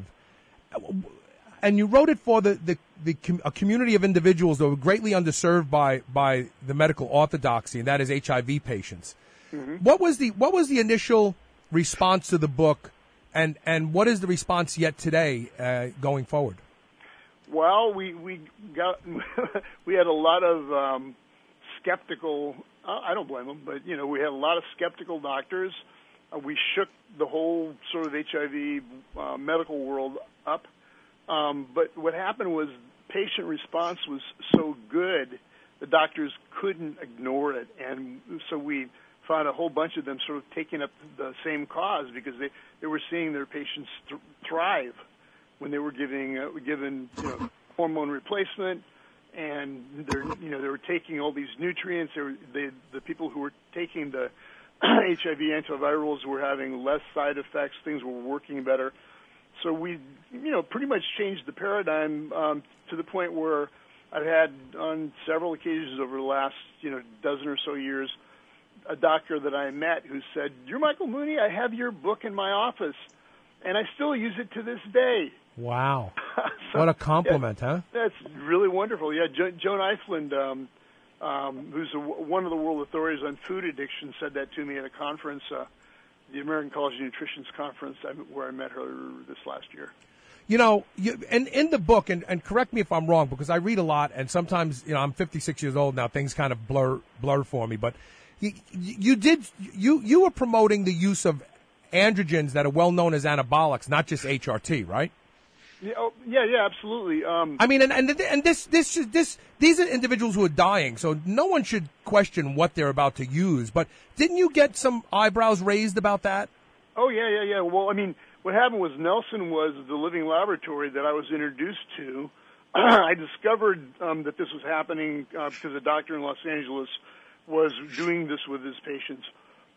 and you wrote it for the, the, the a community of individuals that were greatly underserved by, by the medical orthodoxy, and that is H I V patients. Mm-hmm. What was the what was the initial response to the book, and, and what is the response yet today uh, going forward? Well, we we got we had a lot of um, skeptical. I don't blame them, but you know we had a lot of skeptical doctors. Uh, we shook the whole sort of H I V uh, medical world up. Um, but what happened was patient response was so good, the doctors couldn't ignore it. And so we found a whole bunch of them sort of taking up the same cause because they, they were seeing their patients th- thrive when they were giving uh, given you know, hormone replacement, and they're you know they were taking all these nutrients. They were, they, the people who were taking the H I V antivirals were having less side effects. Things were working better. So we you know pretty much changed the paradigm um, to the point where I've had on several occasions over the last you know dozen or so years a doctor that I met who said, "You're Michael Mooney. I have your book in my office, and I still use it to this day." Wow. So, what a compliment, yeah, huh? That's really wonderful. Yeah, jo- Joan Eifland, um, um, who's a, one of the world authorities on food addiction, said that to me at a conference, uh, the American College of Nutrition's conference, where I met her this last year. You know, you, and in the book, and, and correct me if I'm wrong, because I read a lot, and sometimes, you know, I'm fifty-six years old now, things kind of blur blur for me, but you, you did, you, you were promoting the use of androgens that are well known as anabolics, not just H R T, right? Yeah, oh, yeah, yeah, absolutely. Um, I mean, and and, and this, this, this, these are individuals who are dying, so no one should question what they're about to use. But didn't you get some eyebrows raised about that? Oh, yeah, yeah, yeah. Well, I mean, what happened was Nelson was the living laboratory that I was introduced to. I discovered um, that this was happening uh, because a doctor in Los Angeles was doing this with his patients.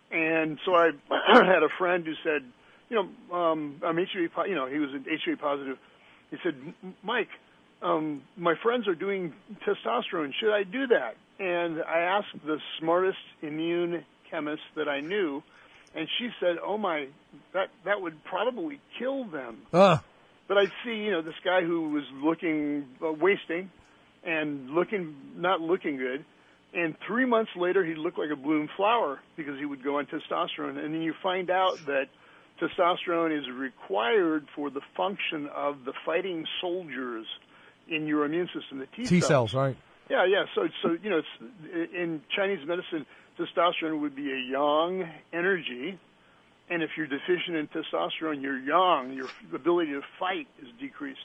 And so I had a friend who said, you know, um, I'm H I V, you know, he was H I V positive. He said, Mike, um, my friends are doing testosterone. Should I do that? And I asked the smartest immune chemist that I knew, and she said, oh, my, that, that would probably kill them. Uh. But I'd see, you know, this guy who was looking, uh, wasting and looking, not looking good. And three months later, he'd look like a bloom flower because he would go on testosterone. And then you find out that testosterone is required for the function of the fighting soldiers in your immune system, the T cells. T cells, right? Yeah, yeah. So, so you know, it's, in Chinese medicine, testosterone would be a yang energy, and if you're deficient in testosterone, your yang, your ability to fight, is decreased.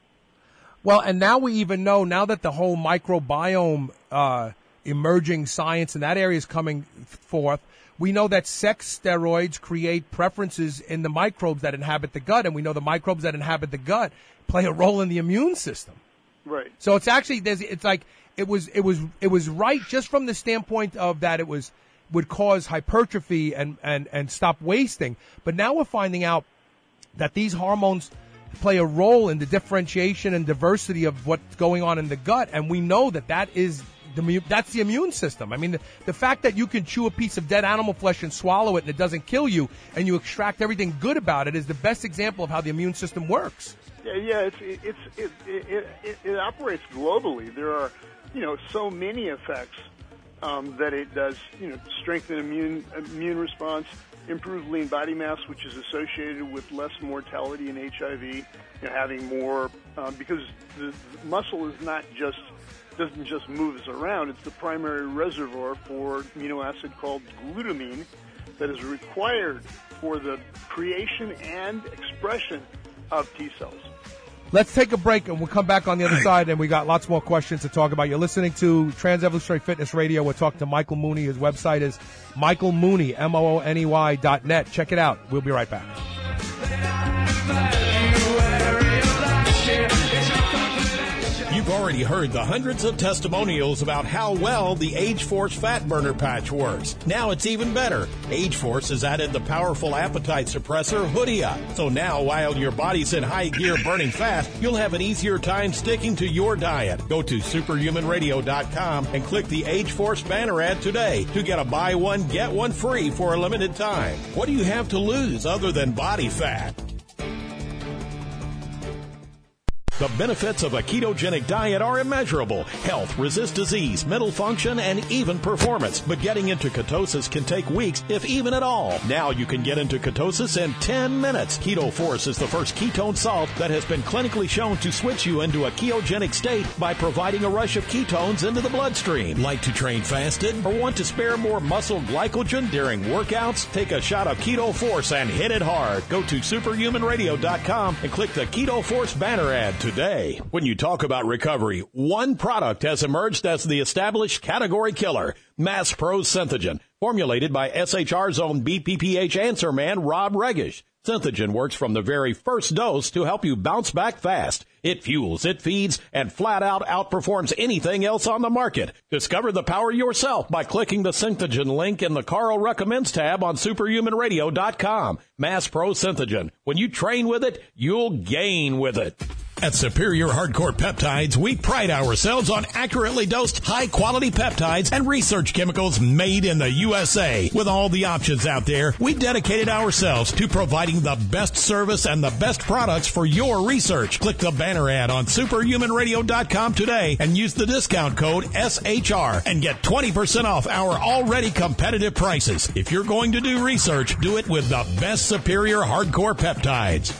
Well, and now we even know, now that the whole microbiome uh, emerging science in that area is coming forth, we know that sex steroids create preferences in the microbes that inhabit the gut, and we know the microbes that inhabit the gut play a role in the immune system. Right. So it's actually, there's, it's like, it was, it was, it was right just from the standpoint of that it was, would cause hypertrophy and, and, and stop wasting. But now we're finding out that these hormones play a role in the differentiation and diversity of what's going on in the gut, and we know that that is the, that's the immune system. I mean, the, the fact that you can chew a piece of dead animal flesh and swallow it and it doesn't kill you, and you extract everything good about it, is the best example of how the immune system works. Yeah, yeah, it's it's it it, it, it operates globally. There are, you know, so many effects um, that it does. You know, strengthen immune immune response, improve lean body mass, which is associated with less mortality in H I V. You know, having more um, because the muscle is not just doesn't just move us around. It's the primary reservoir for amino acid called glutamine that is required for the creation and expression of T cells. Let's take a break, and we'll come back on the other side, and we got lots more questions to talk about. You're listening to Trans-Evolutionary Fitness Radio. We're talking to Michael Mooney. His website is Michael Mooney, M O O N E Y dot net. Check it out. We'll be right back. You've already heard the hundreds of testimonials about how well the Age Force Fat Burner Patch works. Now it's even better. Age Force has added the powerful appetite suppressor Hoodia. So now, while your body's in high gear burning fat, you'll have an easier time sticking to your diet. Go to superhuman radio dot com and click the Age Force banner ad today to get a buy one, get one free for a limited time. What do you have to lose other than body fat? The benefits of a ketogenic diet are immeasurable. Health, resist disease, mental function, and even performance. But getting into ketosis can take weeks, if even at all. Now you can get into ketosis in ten minutes. Keto Force is the first ketone salt that has been clinically shown to switch you into a ketogenic state by providing a rush of ketones into the bloodstream. Like to train fasted or want to spare more muscle glycogen during workouts? Take a shot of Keto Force and hit it hard. Go to superhuman radio dot com and click the Keto Force banner ad today. When you talk about recovery, one product has emerged as the established category killer, Mass Pro Synthogen. Formulated by S H R's own B P P H answer man, Rob Regish, Synthogen works from the very first dose to help you bounce back fast. It fuels, it feeds, and flat out outperforms anything else on the market. Discover the power yourself by clicking the Synthogen link in the Carl Recommends tab on superhuman radio dot com. Mass Pro Synthogen. When you train with it, you'll gain with it. At Superior Hardcore Peptides, we pride ourselves on accurately dosed, high-quality peptides and research chemicals made in the U S A. With all the options out there, we dedicated ourselves to providing the best service and the best products for your research. Click the banner ad on superhuman radio dot com today and use the discount code S H R and get twenty percent off our already competitive prices. If you're going to do research, do it with the best Superior Hardcore Peptides.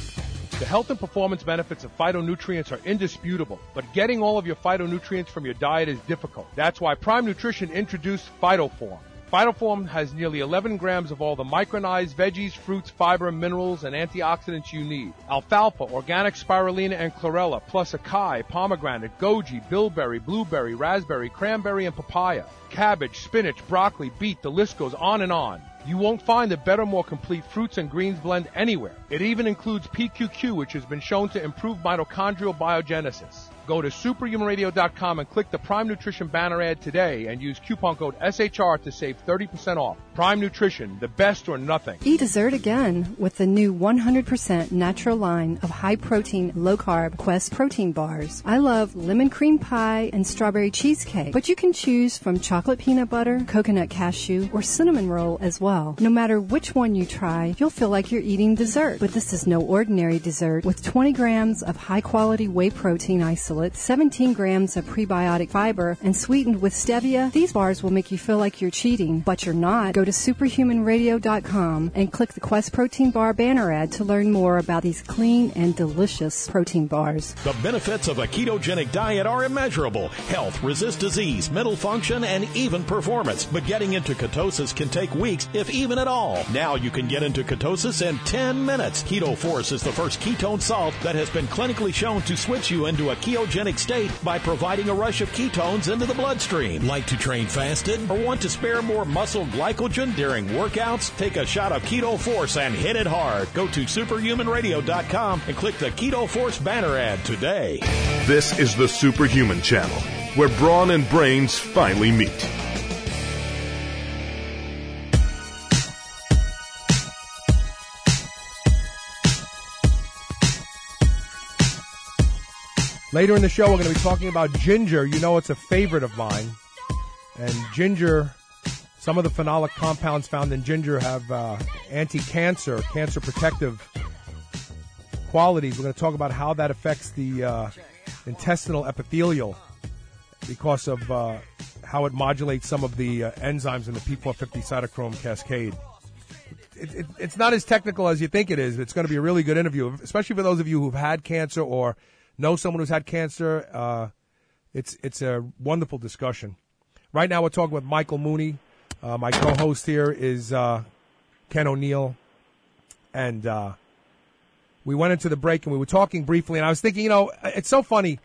The health and performance benefits of phytonutrients are indisputable, but getting all of your phytonutrients from your diet is difficult. That's why Prime Nutrition introduced PhytoForm. PhytoForm has nearly eleven grams of all the micronized veggies, fruits, fiber, minerals, and antioxidants you need. Alfalfa, organic spirulina, and chlorella, plus acai, pomegranate, goji, bilberry, blueberry, raspberry, cranberry, and papaya. Cabbage, spinach, broccoli, beet, the list goes on and on. You won't find a better, more complete fruits and greens blend anywhere. It even includes P Q Q, which has been shown to improve mitochondrial biogenesis. Go to superhuman radio dot com and click the Prime Nutrition banner ad today and use coupon code S H R to save thirty percent off. Prime Nutrition, the best or nothing. Eat dessert again with the new one hundred percent natural line of high-protein, low-carb Quest protein bars. I love lemon cream pie and strawberry cheesecake, but you can choose from chocolate peanut butter, coconut cashew, or cinnamon roll as well. No matter which one you try, you'll feel like you're eating dessert. But this is no ordinary dessert. With twenty grams of high-quality whey protein isolate, seventeen grams of prebiotic fiber, and sweetened with stevia, these bars will make you feel like you're cheating, but you're not. Go to superhuman radio dot com and click the Quest Protein Bar banner ad to learn more about these clean and delicious protein bars. The benefits of a ketogenic diet are immeasurable. Health, resist disease, mental function, and even performance. But getting into ketosis can take weeks, if even at all. Now you can get into ketosis in ten minutes. Keto Force is the first ketone salt that has been clinically shown to switch you into a ketogenic state by providing a rush of ketones into the bloodstream. Like to train fasted or want to spare more muscle glycogen during workouts? Take a shot of Keto Force and hit it hard. Go to superhuman radio dot com and click the Keto Force banner ad today. This is the Superhuman Channel, where brawn and brains finally meet. Later in the show, we're going to be talking about ginger. You know it's a favorite of mine. And ginger, some of the phenolic compounds found in ginger have uh, anti-cancer, cancer protective qualities. We're going to talk about how that affects the uh, intestinal epithelial because of uh, how it modulates some of the uh, enzymes in the P four fifty cytochrome cascade. It, it, it's not as technical as you think it is. It's going to be a really good interview, especially for those of you who've had cancer or know someone who's had cancer. Uh, it's it's a wonderful discussion. Right now we're talking with Michael Mooney. Uh, my co-host here is uh, Ken O'Neill. And uh, we went into the break and we were talking briefly. And I was thinking, you know, it's so funny.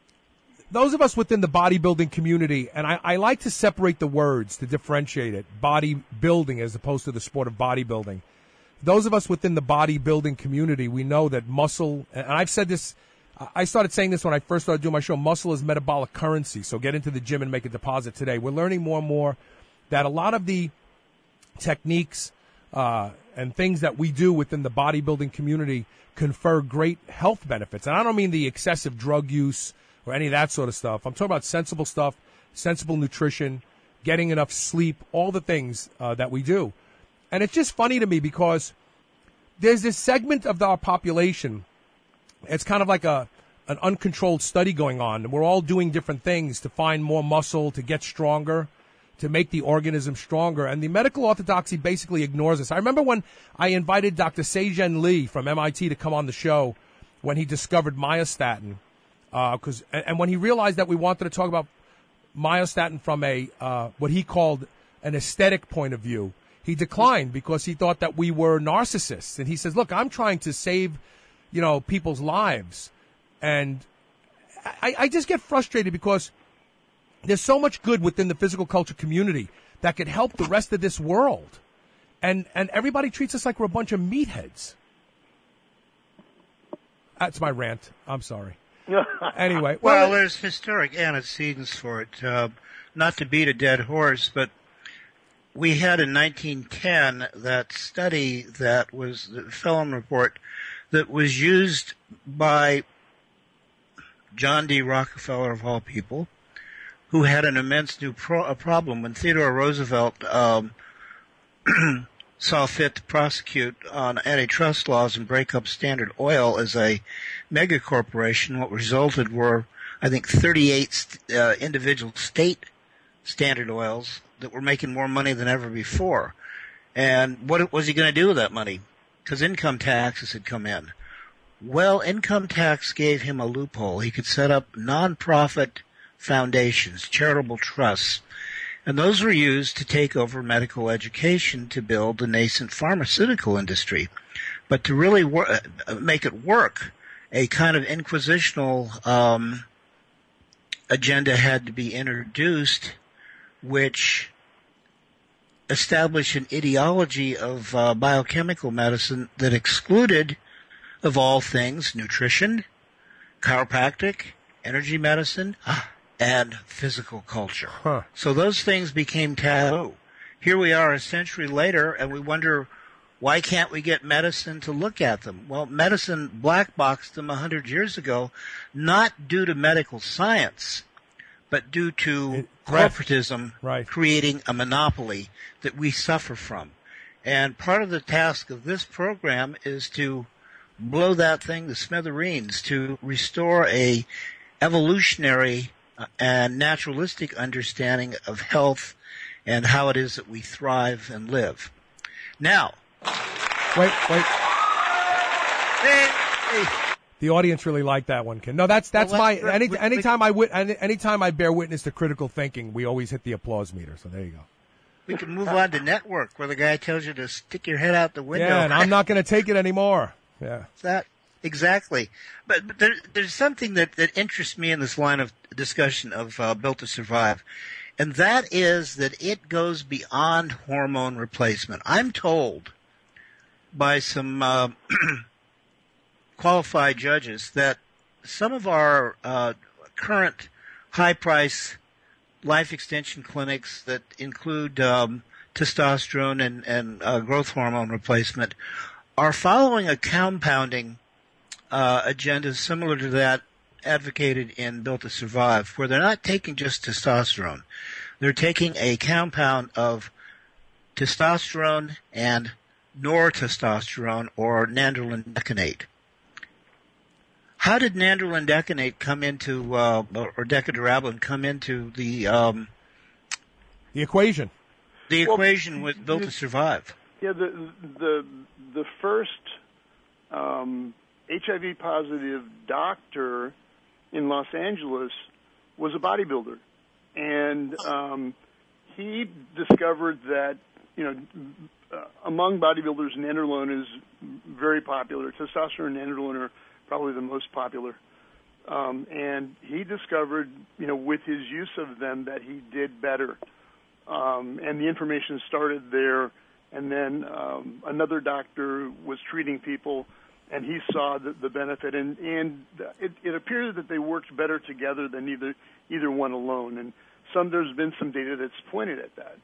Those of us within the bodybuilding community, and I, I like to separate the words to differentiate it, bodybuilding as opposed to the sport of bodybuilding. Those of us within the bodybuilding community, we know that muscle, and I've said this, I started saying this when I first started doing my show, muscle is metabolic currency, so get into the gym and make a deposit today. We're learning more and more that a lot of the techniques uh, and things that we do within the bodybuilding community confer great health benefits. And I don't mean the excessive drug use or any of that sort of stuff. I'm talking about sensible stuff, sensible nutrition, getting enough sleep, all the things uh, that we do. And it's just funny to me because there's this segment of our population. It's kind of like a an uncontrolled study going on. And we're all doing different things to find more muscle, to get stronger, to make the organism stronger. And the medical orthodoxy basically ignores us. I remember when I invited Doctor Se-Jin Lee from M I T to come on the show when he discovered myostatin. Uh, 'cause, and, and when he realized that we wanted to talk about myostatin from a uh, what he called an aesthetic point of view, he declined because he thought that we were narcissists. And he says, look, I'm trying to save you know, people's lives. And I, I just get frustrated because there's so much good within the physical culture community that could help the rest of this world. And and everybody treats us like we're a bunch of meatheads. That's my rant. I'm sorry. Anyway. Well, well, there's historic antecedents for it. Uh, not to beat a dead horse, but we had in nineteen ten that study that was the Phelan report that was used by John D. Rockefeller, of all people, who had an immense new pro- a problem when Theodore Roosevelt um, saw fit to prosecute on antitrust laws and break up Standard Oil as a mega corporation. What resulted were, I think, thirty-eight uh, individual state Standard Oils that were making more money than ever before. And what was he going to do with that money? Because income taxes had come in. Well, income tax gave him a loophole. He could set up non-profit foundations, charitable trusts, and those were used to take over medical education to build the nascent pharmaceutical industry. But to really wor- make it work, a kind of inquisitional um, agenda had to be introduced, which established an ideology of uh, biochemical medicine that excluded, of all things, nutrition, chiropractic, energy medicine, and physical culture. Huh. So those things became taboo. Here we are a century later, and we wonder, why can't we get medicine to look at them? Well, medicine black boxed them a hundred years ago, not due to medical science, but due to it, corporatism right. creating a monopoly that we suffer from. And part of the task of this program is to blow that thing to smithereens, to restore a evolutionary and naturalistic understanding of health and how it is that we thrive and live. Now, wait, wait. Hey, hey. The audience really liked that one, Ken. No, that's that's well, my we, any we, anytime I wit, any, anytime I bear witness to critical thinking, we always hit the applause meter. So there you go. We can move on to network, where the guy tells you to stick your head out the window. Yeah, and I'm not going to take it anymore. Yeah, that exactly. But, but there, there's something that, that interests me in this line of discussion of uh, Built to Survive, and that is that it goes beyond hormone replacement. I'm told by some uh, qualified judges that some of our uh, current high-price life extension clinics that include um, testosterone and, and uh, growth hormone replacement are following a compounding uh, agenda similar to that advocated in Built to Survive, where they're not taking just testosterone. They're taking a compound of testosterone and nortestosterone, or nandrolone. How did nandrolone come into, uh, or decadurabolin come into the um, the equation? The well, equation with Built to Survive. Yeah, the the the first um, H I V positive doctor in Los Angeles was a bodybuilder, and um, he discovered that, you know, uh, among bodybuilders, nandrolone is very popular. Testosterone and nandrolone are probably the most popular. Um, and he discovered, you know, with his use of them, that he did better. Um, and the information started there. And then um, another doctor was treating people, and he saw the, the benefit. And, and it, it appears that they worked better together than either either one alone. And some there's been some data that's pointed at that.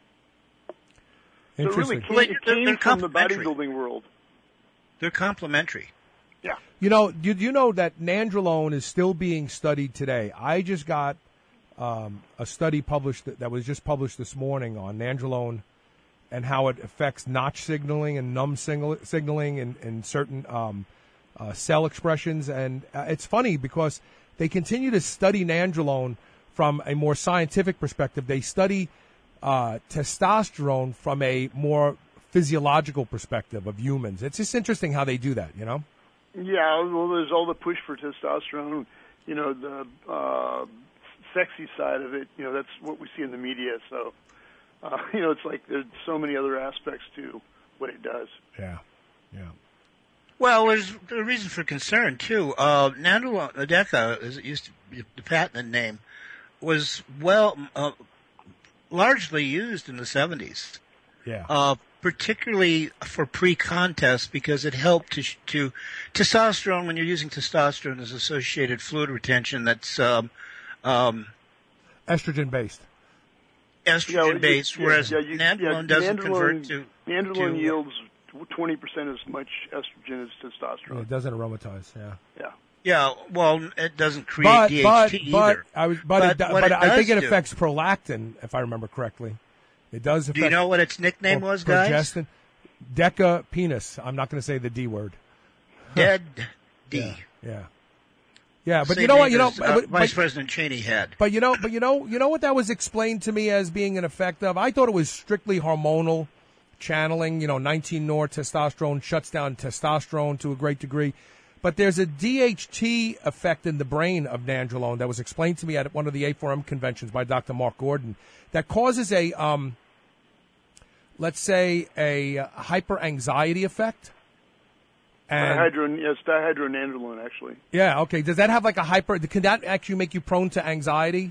So it really came, it came from the bodybuilding world. They're complementary. Yeah. You know, you, you know that nandrolone is still being studied today. I just got um, a study published that, that was just published this morning on nandrolone and how it affects notch signaling and numb signaling in, in certain um, uh, cell expressions. And uh, it's funny because they continue to study nandrolone from a more scientific perspective. They study uh, testosterone from a more physiological perspective of humans. It's just interesting how they do that, you know? Yeah, well, there's all the push for testosterone, you know, the uh, sexy side of it, you know, that's what we see in the media. So, uh, you know, it's like there's so many other aspects to what it does. Yeah, yeah. Well, there's a reason for concern, too. Uh, nandrolone, Deca, as it used to be the patent name, was well, uh, largely used in the seventies. Yeah. Uh, particularly for pre-contest because it helped to, to testosterone. When you're using testosterone, there's associated fluid retention that's um, um, estrogen based. Estrogen yeah, based, yeah, whereas yeah, you, nandrolone yeah, doesn't nandrolone, convert to. Nandrolone to, yields twenty percent as much estrogen as testosterone. Yeah, it doesn't aromatize. Yeah. Yeah. Yeah. Well, it doesn't create but, D H T but, either. But I was, but, but, it, what but it I think it do, affects prolactin, if I remember correctly. It does affect. Do you know what its nickname was, guys? Progestin. Deca penis. I'm not going to say the D word. Dead D. Yeah. Yeah. Yeah, but Same you know what? You know, as, uh, but, Vice but, President Cheney had. But you know, but you know, you know what that was explained to me as being an effect of? I thought it was strictly hormonal channeling. You know, nineteen nortestosterone shuts down testosterone to a great degree. But there's a D H T effect in the brain of nandrolone that was explained to me at one of the A four M conventions by Doctor Mark Gordon that causes a, um, let's say, a uh, hyper anxiety effect. And, Dihydro, yes, dihydronandrolone, actually. Yeah, okay. Does that have like a hyper, can that actually make you prone to anxiety?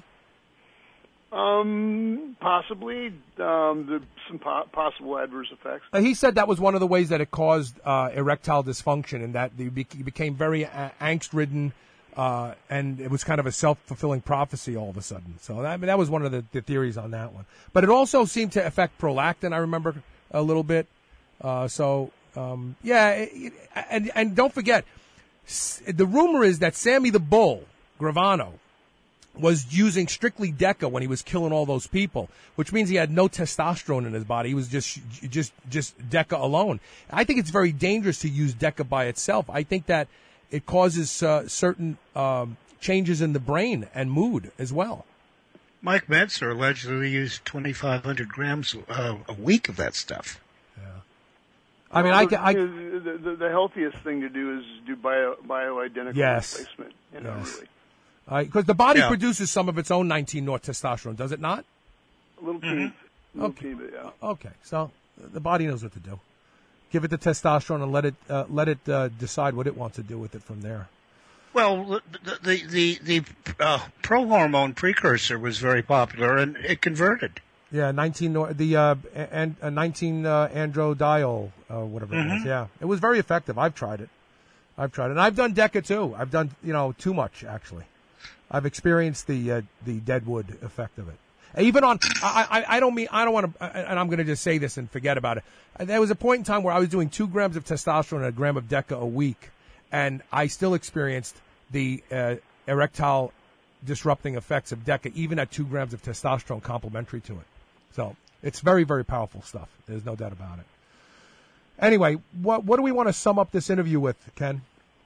Um, possibly. Um, there's some po- possible adverse effects. Uh, he said that was one of the ways that it caused uh, erectile dysfunction, and that you, be- you became very a- angst-ridden, uh, and it was kind of a self-fulfilling prophecy all of a sudden. So that, I mean, that was one of the, the theories on that one. But it also seemed to affect prolactin, I remember, a little bit. Uh, so... Um, yeah, it, it, and and don't forget, the rumor is that Sammy the Bull Gravano was using strictly Deca when he was killing all those people, which means he had no testosterone in his body. He was just just just Deca alone. I think it's very dangerous to use Deca by itself. I think that it causes uh, certain um, changes in the brain and mood as well. Mike Mentzer allegedly used twenty-five hundred grams uh, a week of that stuff. I mean, well, I, I the, the, the, the healthiest thing to do is do bio, bioidentical yes. replacement. You know, yes. really. Because uh, the body yeah. produces some of its own nineteen nortestosterone, does it not? A little mm-hmm. teeny, little okay. teeny bit, yeah. Okay, so the body knows what to do. Give it the testosterone and let it uh, let it uh, decide what it wants to do with it from there. Well, the the the, the uh, prohormone precursor was very popular, and it converted. Yeah, nineteen the uh, and uh, nineteen uh, androdiol, uh, whatever mm-hmm. it was. Yeah, it was very effective. I've tried it. I've tried it, and I've done Deca too. I've done you know too much actually. I've experienced the uh, the deadwood effect of it. Even on, I I, I don't mean I don't want to, and I'm going to just say this and forget about it. There was a point in time where I was doing two grams of testosterone and a gram of Deca a week, and I still experienced the uh, erectile disrupting effects of Deca, even at two grams of testosterone complementary to it. So it's very, very powerful stuff. There's no doubt about it. Anyway, what what do we want to sum up this interview with, Ken?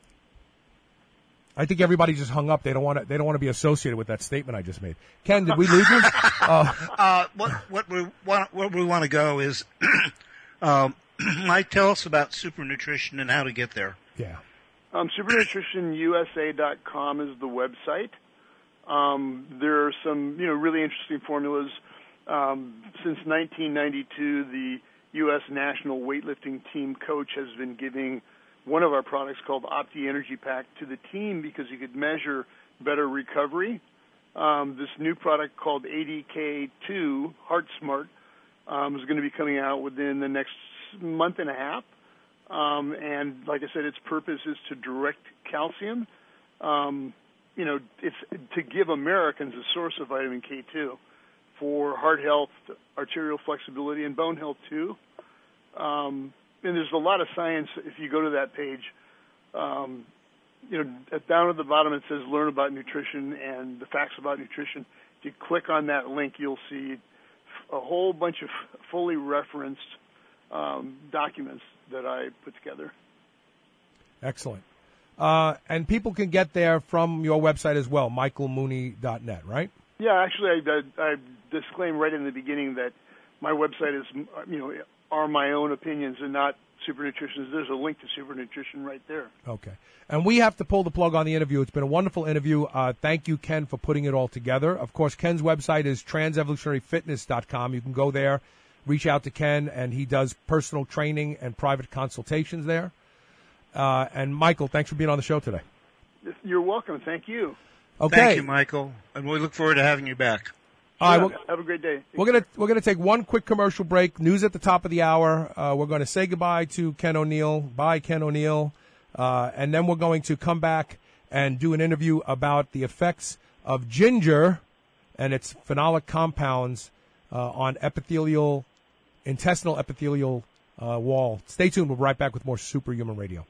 I think everybody just hung up. They don't want to. They don't want to be associated with that statement I just made. Ken, did we lose you? Uh, uh, what what we want what we want to go is, um, Mike, tell us about super nutrition and how to get there. Yeah. Um, super nutrition U S A dot com is the website. Um, there are some you know really interesting formulas. Um, since nineteen ninety-two, the U S National Weightlifting Team coach has been giving one of our products called Opti Energy Pack to the team because you could measure better recovery. Um, this new product called A D K two, Heart Smart, um, is going to be coming out within the next month and a half. Um, and like I said, its purpose is to direct calcium. Um, you know, it's to give Americans a source of vitamin K two. For heart health, arterial flexibility, and bone health, too. Um, and there's a lot of science. If you go to that page, um, you know, down at the bottom it says learn about nutrition and the facts about nutrition. If you click on that link, you'll see a whole bunch of fully referenced um, documents that I put together. Excellent. Uh, and people can get there from your website as well, michael mooney dot net, right? Yeah, actually, I, I, I disclaim right in the beginning that my website is, you know, are my own opinions and not Super Nutrition's. There's a link to Super Nutrition right there. Okay. And we have to pull the plug on the interview. It's been a wonderful interview. Uh, thank you, Ken, for putting it all together. Of course, Ken's website is trans evolutionary fitness dot com. You can go there, reach out to Ken, and he does personal training and private consultations there. Uh, and, Michael, thanks for being on the show today. You're welcome. Thank you. Okay. Thank you, Michael, and we look forward to having you back. All right, Yeah, well, have a great day. we're gonna we're gonna take one quick commercial break. News at the top of the hour. Uh, we're going to say goodbye to Ken O'Neill. Bye, Ken O'Neill. Uh, and then we're going to come back and do an interview about the effects of ginger and its phenolic compounds uh, on epithelial, intestinal epithelial uh, wall. Stay tuned. We'll be right back with more Superhuman Radio.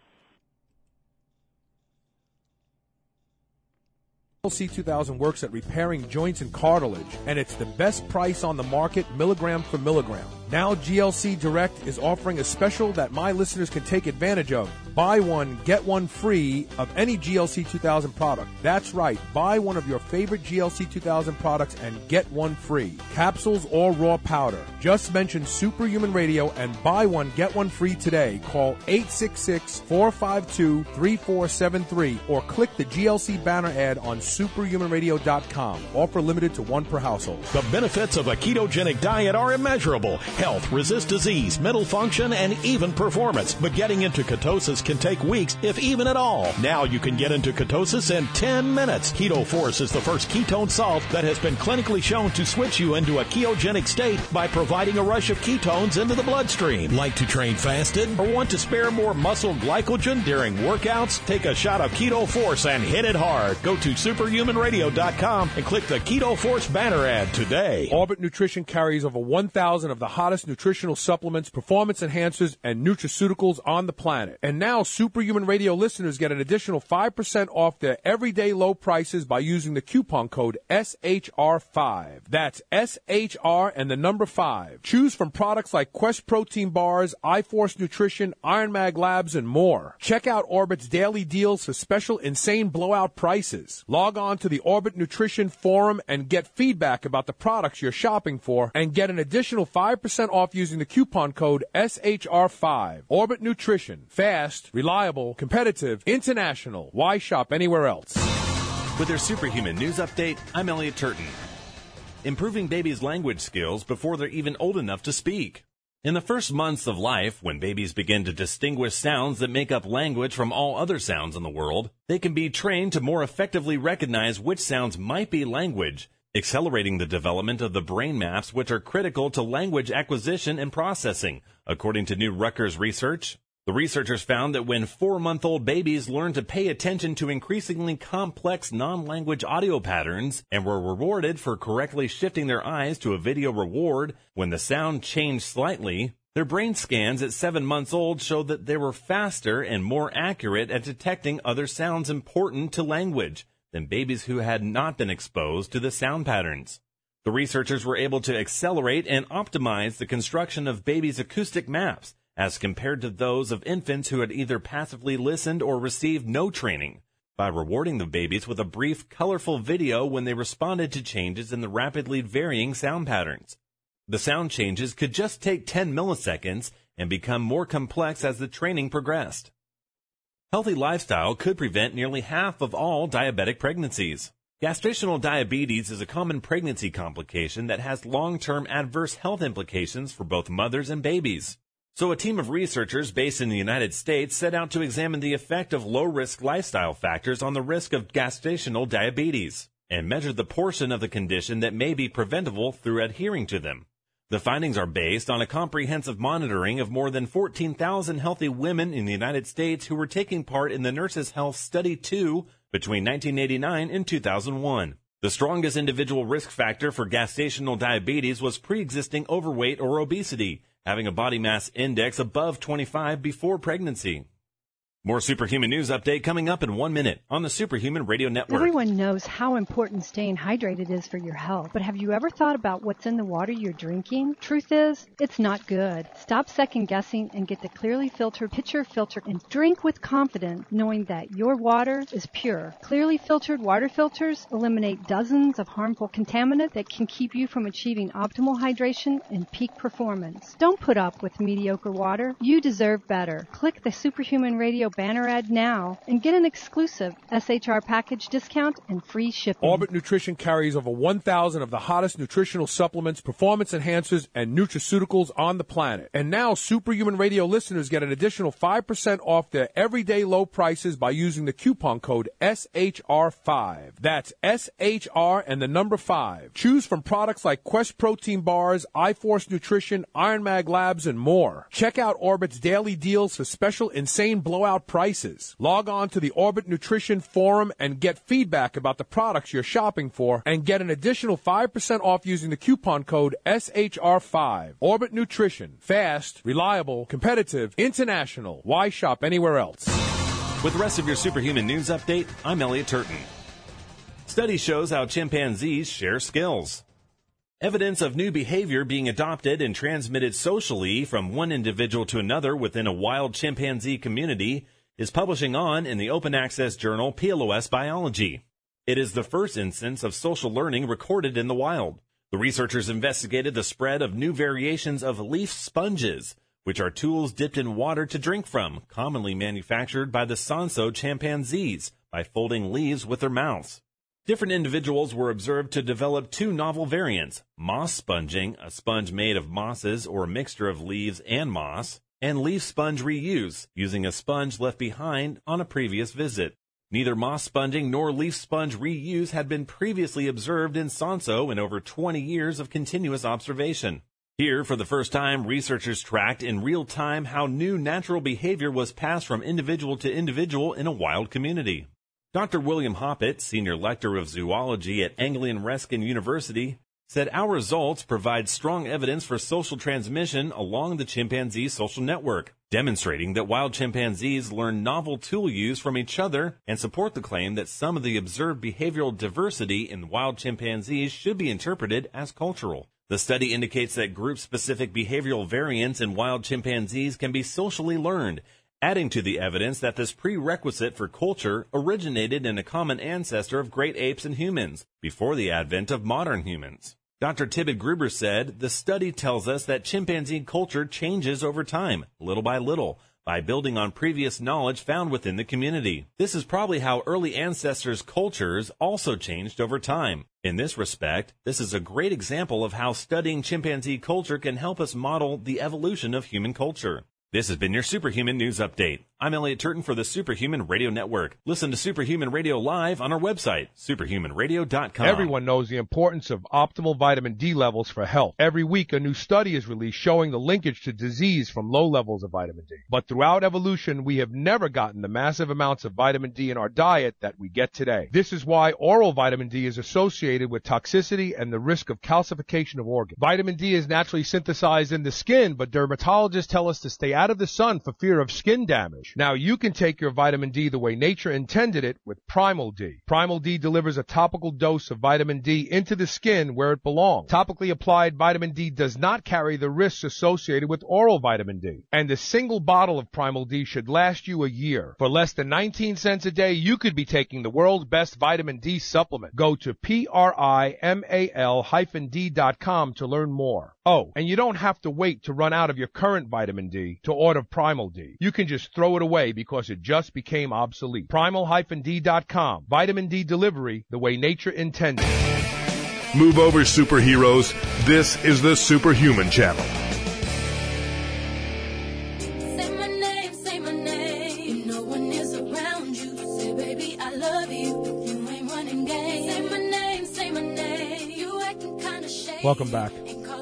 G L C two thousand works at repairing joints and cartilage, and it's the best price on the market, milligram for milligram. Now G L C Direct is offering a special that my listeners can take advantage of. Buy one, get one free of any G L C two thousand product. That's right. Buy one of your favorite G L C two thousand products and get one free. Capsules or raw powder. Just mention Superhuman Radio and buy one, get one free today. Call eight six six, four five two, three four seven three or click the G L C banner ad on superhuman radio dot com. Offer limited to one per household. The benefits of a ketogenic diet are immeasurable. Health, resist disease, mental function, and even performance. But getting into ketosis can take weeks, if even at all. Now you can get into ketosis in ten minutes. Keto Force is the first ketone salt that has been clinically shown to switch you into a ketogenic state by providing a rush of ketones into the bloodstream. Like to train fasted or want to spare more muscle glycogen during workouts? Take a shot of Keto Force and hit it hard. Go to superhuman radio dot com and click the Keto Force banner ad today. Orbit Nutrition carries over one thousand of the hottest nutritional supplements, performance enhancers, and nutraceuticals on the planet. And now Superhuman Radio listeners get an additional five percent off their everyday low prices by using the coupon code S H R five. That's S H R and the number five. Choose from products like Quest Protein Bars, iForce Nutrition, Iron Mag Labs, and more. Check out Orbit's daily deals for special insane blowout prices. Log on to the Orbit Nutrition Forum and get feedback about the products you're shopping for and get an additional five percent off using the coupon code S H R five. Orbit Nutrition. Fast, reliable, competitive, international. Why shop anywhere else? With their Superhuman News Update, I'm Elliot Turton. Improving babies' language skills before they're even old enough to speak. In the first months of life, when babies begin to distinguish sounds that make up language from all other sounds in the world, they can be trained to more effectively recognize which sounds might be language, accelerating the development of the brain maps which are critical to language acquisition and processing, according to new Rutgers research. The researchers found that when four-month-old babies learned to pay attention to increasingly complex non-language audio patterns and were rewarded for correctly shifting their eyes to a video reward when the sound changed slightly, their brain scans at seven months old showed that they were faster and more accurate at detecting other sounds important to language than babies who had not been exposed to the sound patterns. The researchers were able to accelerate and optimize the construction of babies' acoustic maps as compared to those of infants who had either passively listened or received no training, by rewarding the babies with a brief, colorful video when they responded to changes in the rapidly varying sound patterns. The sound changes could just take ten milliseconds and become more complex as the training progressed. Healthy lifestyle could prevent nearly half of all diabetic pregnancies. Gestational diabetes is a common pregnancy complication that has long-term adverse health implications for both mothers and babies. So a team of researchers based in the United States set out to examine the effect of low-risk lifestyle factors on the risk of gestational diabetes and measure the portion of the condition that may be preventable through adhering to them. The findings are based on a comprehensive monitoring of more than fourteen thousand healthy women in the United States who were taking part in the Nurses' Health Study two between nineteen eighty-nine and two thousand one. The strongest individual risk factor for gestational diabetes was pre-existing overweight or obesity, having a body mass index above twenty-five before pregnancy. More Superhuman News Update coming up in one minute on the Superhuman Radio Network. Everyone knows how important staying hydrated is for your health, but have you ever thought about what's in the water you're drinking? Truth is, it's not good. Stop second guessing and get the clearly filtered pitcher filter and drink with confidence, knowing that your water is pure. Clearly filtered water filters eliminate dozens of harmful contaminants that can keep you from achieving optimal hydration and peak performance. Don't put up with mediocre water. You deserve better. Click the Superhuman Radio banner ad now and get an exclusive S H R package discount and free shipping. Orbit Nutrition carries over one thousand of the hottest nutritional supplements, performance enhancers, and nutraceuticals on the planet. And now Superhuman Radio listeners get an additional five percent off their everyday low prices by using the coupon code S H R five. That's S H R and the number five. Choose from products like Quest Protein Bars, iForce Nutrition, Iron Mag Labs, and more. Check out Orbit's daily deals for special insane blowout prices. Log on to the Orbit Nutrition Forum and get feedback about the products you're shopping for and get an additional five percent off using the coupon code S H R five. Orbit Nutrition. Fast, reliable, competitive, international. Why shop anywhere else? With the rest of your Superhuman News Update, I'm Elliot Turton. Study shows how chimpanzees share skills. Evidence of new behavior being adopted and transmitted socially from one individual to another within a wild chimpanzee community is publishing on in the open access journal P L O S Biology. It is the first instance of social learning recorded in the wild. The researchers investigated the spread of new variations of leaf sponges, which are tools dipped in water to drink from, commonly manufactured by the Sanso chimpanzees by folding leaves with their mouths. Different individuals were observed to develop two novel variants, moss sponging, a sponge made of mosses or a mixture of leaves and moss, and leaf sponge reuse, using a sponge left behind on a previous visit. Neither moss sponging nor leaf sponge reuse had been previously observed in Sanso in over twenty years of continuous observation. Here, for the first time, researchers tracked in real time how new natural behavior was passed from individual to individual in a wild community. Doctor William Hoppett, Senior Lecturer of Zoology at Anglian Ruskin University, said our results provide strong evidence for social transmission along the chimpanzee social network, demonstrating that wild chimpanzees learn novel tool use from each other and support the claim that some of the observed behavioral diversity in wild chimpanzees should be interpreted as cultural. The study indicates that group-specific behavioral variants in wild chimpanzees can be socially learned, adding to the evidence that this prerequisite for culture originated in a common ancestor of great apes and humans, before the advent of modern humans. Doctor Tibet Gruber said, the study tells us that chimpanzee culture changes over time, little by little, by building on previous knowledge found within the community. This is probably how early ancestors' cultures also changed over time. In this respect, this is a great example of how studying chimpanzee culture can help us model the evolution of human culture. This has been your Superhuman News Update. I'm Elliot Turton for the Superhuman Radio Network. Listen to Superhuman Radio live on our website, superhuman radio dot com. Everyone knows the importance of optimal vitamin D levels for health. Every week, a new study is released showing the linkage to disease from low levels of vitamin D. But throughout evolution, we have never gotten the massive amounts of vitamin D in our diet that we get today. This is why oral vitamin D is associated with toxicity and the risk of calcification of organs. Vitamin D is naturally synthesized in the skin, but dermatologists tell us to stay out of the sun for fear of skin damage. Now you can take your vitamin D the way nature intended it with Primal D. Primal D delivers a topical dose of vitamin D into the skin where it belongs. Topically applied vitamin D does not carry the risks associated with oral vitamin D. And a single bottle of Primal D should last you a year. For less than nineteen cents a day, you could be taking the world's best vitamin D supplement. Go to primal D dot com to learn more. Oh, and you don't have to wait to run out of your current vitamin D to order Primal D. You can just throw it away because it just became obsolete. primal D dot com. Vitamin D delivery the way nature intended. Move over, superheroes. This is the Superhuman Channel. Say my name, say my name. No one is around you. Say, baby, I love you. You ain't running game. Say my name, say my name. You acting kind of shady. Welcome back.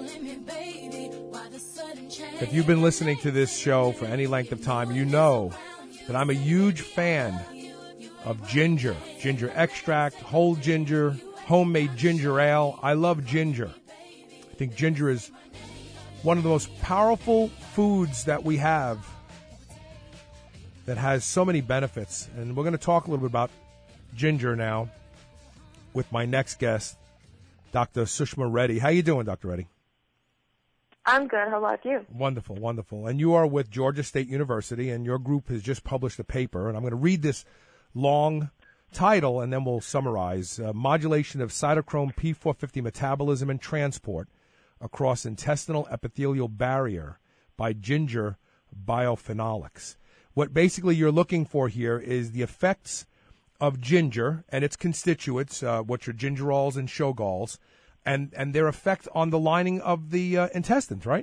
If you've been listening to this show for any length of time, you know that I'm a huge fan of ginger, ginger extract, whole ginger, homemade ginger ale. I love ginger. I think ginger is one of the most powerful foods that we have that has so many benefits. And we're going to talk a little bit about ginger now with my next guest, Doctor Sushma Reddy. How you doing, Doctor Reddy? I'm good. How about you? Wonderful, wonderful. And you are with Georgia State University, and your group has just published a paper, and I'm going to read this long title, and then we'll summarize. Uh, Modulation of Cytochrome P four fifty Metabolism and Transport Across Intestinal Epithelial Barrier by Ginger Biophenolics. what basically you're looking for here is the effects of ginger and its constituents, uh, which are gingerols and shogalls, and, and their effect on the lining of the uh, intestines, right?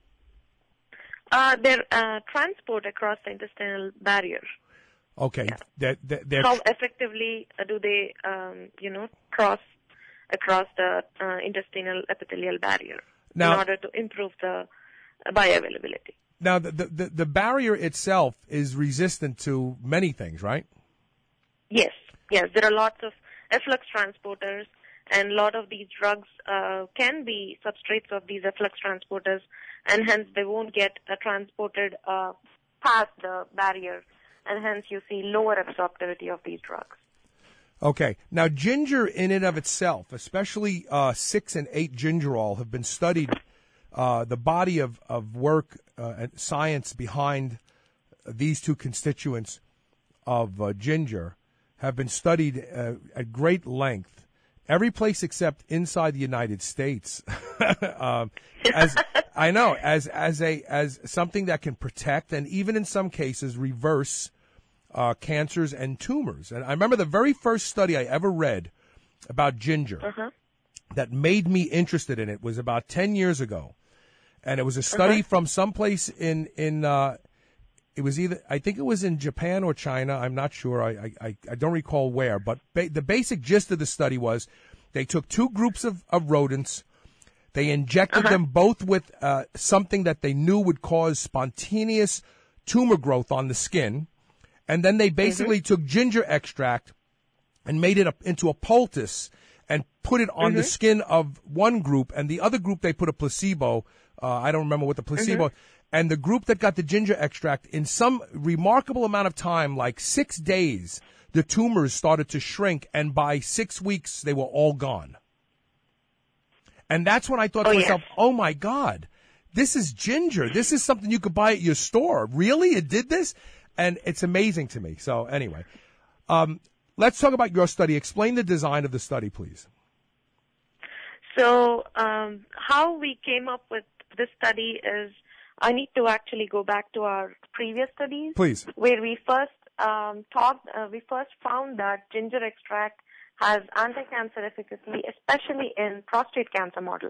Uh, their uh, transport across the intestinal barrier. Okay. Yeah. That, that, that, How effectively uh, do they, um, you know, cross across the uh, intestinal epithelial barrier now, in order to improve the uh, bioavailability? Now, the, the, the barrier itself is resistant to many things, right? Yes. Yes. There are lots of efflux transporters, and a lot of these drugs uh, can be substrates of these efflux transporters, and hence they won't get uh, transported uh, past the barrier, and hence you see lower absorptivity of these drugs. Okay. Now, ginger in and of itself, especially uh, six and eight gingerol, have been studied. Uh, the body of, of work uh, and science behind these two constituents of uh, ginger have been studied uh, at great length. Every place except inside the United States, um, as I know, as as a as something that can protect and even in some cases reverse uh, cancers and tumors. And I remember the very first study I ever read about ginger uh-huh. that made me interested in it was about ten years ago, and it was a study uh-huh. from someplace in in. Uh, It was either, I think it was in Japan or China. I'm not sure. I I, I don't recall where. But ba- the basic gist of the study was they took two groups of, of rodents. They injected uh-huh. them both with uh, something that they knew would cause spontaneous tumor growth on the skin. And then they basically mm-hmm. took ginger extract and made it up into a poultice and put it on mm-hmm. the skin of one group. And the other group, they put a placebo. Uh, I don't remember what the placebo mm-hmm. And the group that got the ginger extract, in some remarkable amount of time, like six days, the tumors started to shrink, and by six weeks, they were all gone. And that's when I thought oh, to myself, yes. oh, my God, this is ginger. This is something you could buy at your store. Really? It did this? And it's amazing to me. So anyway, um, let's talk about your study. Explain the design of the study, please. So um, how we came up with this study is, I need to actually go back to our previous studies. Please. Where we first um, talked, uh, we first found that ginger extract has anti-cancer efficacy, especially in prostate cancer model.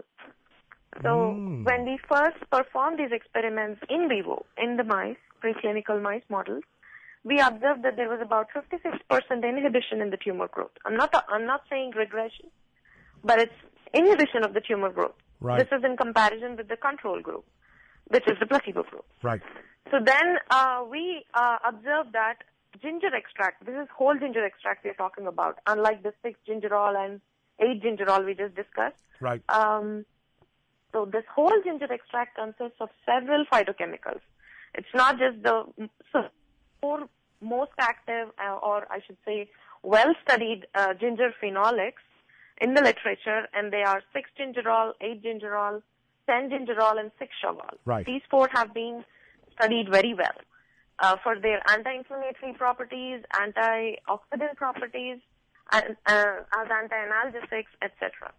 So mm. when we first performed these experiments in vivo, in the mice, preclinical mice models, we observed that there was about fifty-six percent inhibition in the tumor growth. I'm not, I'm not saying regression, but it's inhibition of the tumor growth. Right. This is in comparison with the control group, which is the placebo group. Right. So then uh, we uh, observed that ginger extract, this is whole ginger extract we're talking about, unlike the six gingerol and eight gingerol we just discussed. Right. Um, so this whole ginger extract consists of several phytochemicals. It's not just the so four most active, uh, or I should say, well-studied uh, ginger phenolics in the literature, and they are six gingerol, eight gingerol, ten gingerol, and six shogal. Right. These four have been studied very well uh, for their anti-inflammatory properties, antioxidant properties, and uh, as anti-analgesics, et cetera.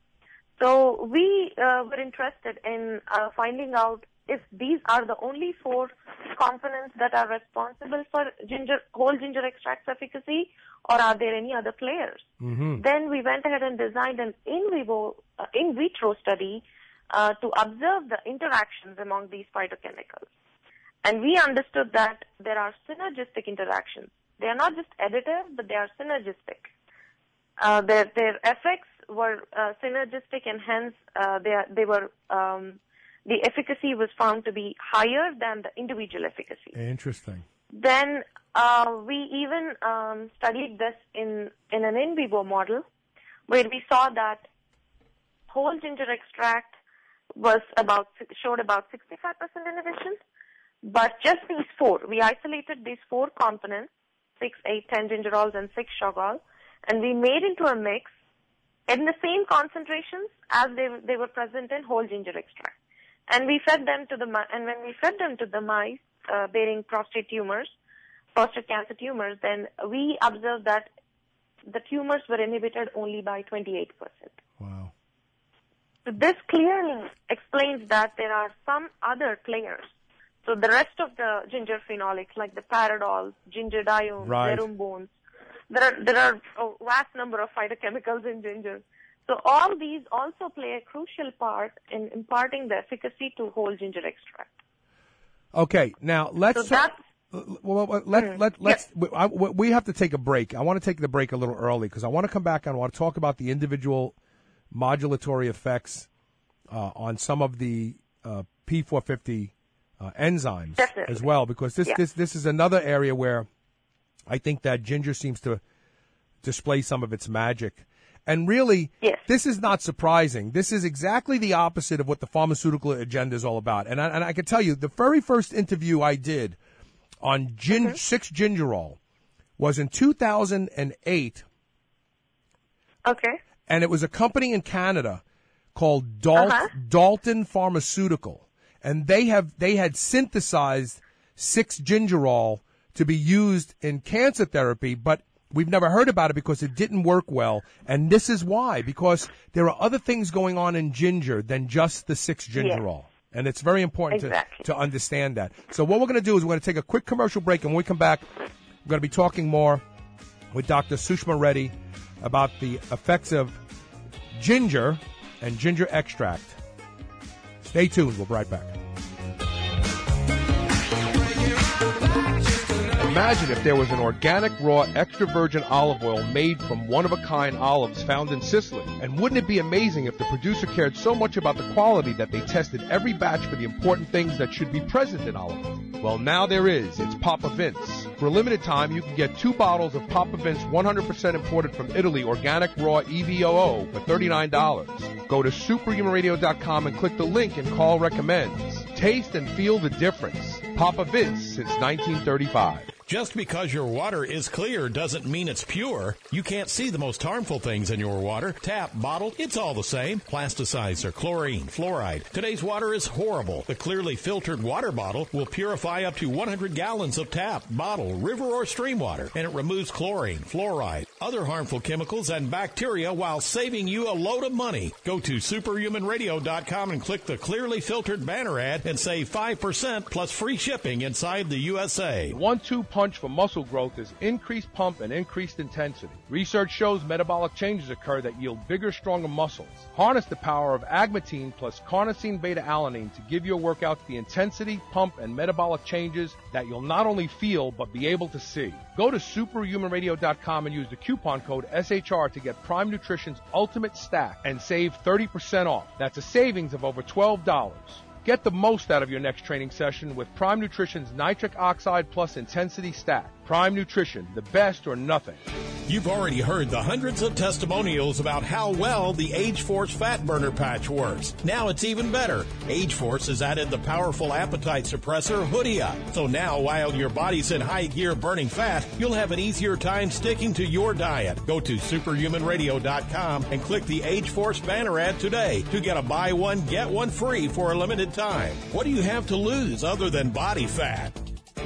So we uh, were interested in uh, finding out if these are the only four components that are responsible for ginger, whole ginger extract's efficacy, or are there any other players? Mm-hmm. Then we went ahead and designed an in vivo, uh, in vitro study uh, to observe the interactions among these phytochemicals. And we understood that there are synergistic interactions. They are not just additive, but they are synergistic. Uh, their, their effects were uh, synergistic, and hence uh, they, are, they were um, the efficacy was found to be higher than the individual efficacy. Interesting. Then uh, we even um, studied this in, in an in vivo model where we saw that whole ginger extract was about showed about sixty-five percent inhibition, but just these four, we isolated these four components, six, eight, ten gingerols, and six shogal, and we made into a mix in the same concentrations as they they were present in whole ginger extract. And we fed them to the and when we fed them to the mice uh, bearing prostate tumors, prostate cancer tumors, then we observed that the tumors were inhibited only by twenty-eight percent. Wow. So this clearly explains that there are some other players So the rest of the ginger phenolics, like the paradols, gingerdione, Right. verumbones, there are there are a vast number of phytochemicals in ginger. So all these also play a crucial part in imparting the efficacy to whole ginger extract. Okay, now let's. So that's Well, well, let, Mm. let, let's, we, I, we have to take a break. I want to take the break a little early because I want to come back and I want to talk about the individual modulatory effects uh, on some of the uh, P four fifty uh, enzymes Definitely. as well, because this, Yeah. this, this is another area where I think that ginger seems to display some of its magic. And really, Yes. this is not surprising. This is exactly the opposite of what the pharmaceutical agenda is all about. And I, and I can tell you, the very first interview I did on gin, Mm-hmm. six gingerol was in two thousand eight, okay. and it was a company in Canada called Dal- Uh-huh. Dalton Pharmaceutical, and they have they had synthesized six gingerol to be used in cancer therapy, but we've never heard about it because it didn't work well. And this is why, because there are other things going on in ginger than just the six gingerol. And it's very important Exactly. to, to understand that. So what we're going to do is we're going to take a quick commercial break, and when we come back, we're going to be talking more with Doctor Sushma Reddy about the effects of ginger and ginger extract. Stay tuned. We'll be right back. Imagine if there was an organic, raw, extra virgin olive oil made from one-of-a-kind olives found in Sicily. And wouldn't it be amazing if the producer cared so much about the quality that they tested every batch for the important things that should be present in olive oil? Well, now there is. It's Papa Vince. For a limited time, you can get two bottles of Papa Vince one hundred percent imported from Italy organic raw E V O O for thirty-nine dollars. Go to superhuman radio dot com and click the link and call recommends. Taste and feel the difference. Papa Vince since nineteen thirty-five. Just because your water is clear doesn't mean it's pure. You can't see the most harmful things in your water. Tap, bottle, it's all the same. Plasticizer, or chlorine, fluoride. Today's water is horrible. The clearly filtered water bottle will purify up to one hundred gallons of tap, bottle, river, or stream water, and it removes chlorine, fluoride, other harmful chemicals, and bacteria while saving you a load of money. Go to superhuman radio dot com and click the clearly filtered banner ad and save five percent plus free shipping inside the U S A. One-two punch for muscle growth is increased pump and increased intensity. Research shows metabolic changes occur that yield bigger, stronger muscles. Harness the power of agmatine plus carnosine beta-alanine to give your workouts the intensity, pump, and metabolic changes that you'll not only feel but be able to see. Go to superhuman radio dot com and use the coupon code S H R to get Prime Nutrition's Ultimate Stack and save thirty percent off. That's a savings of over twelve dollars. Get the most out of your next training session with Prime Nutrition's Nitric Oxide Plus Intensity Stack. Prime Nutrition, the best or nothing. You've already heard the hundreds of testimonials about how well the Age Force Fat Burner Patch works. Now it's even better. Age Force has added the powerful appetite suppressor Hoodia. So now, while your body's in high gear burning fat, you'll have an easier time sticking to your diet. Go to superhuman radio dot com and click the Age Force banner ad today to get a buy one, get one free for a limited time. What do you have to lose other than body fat?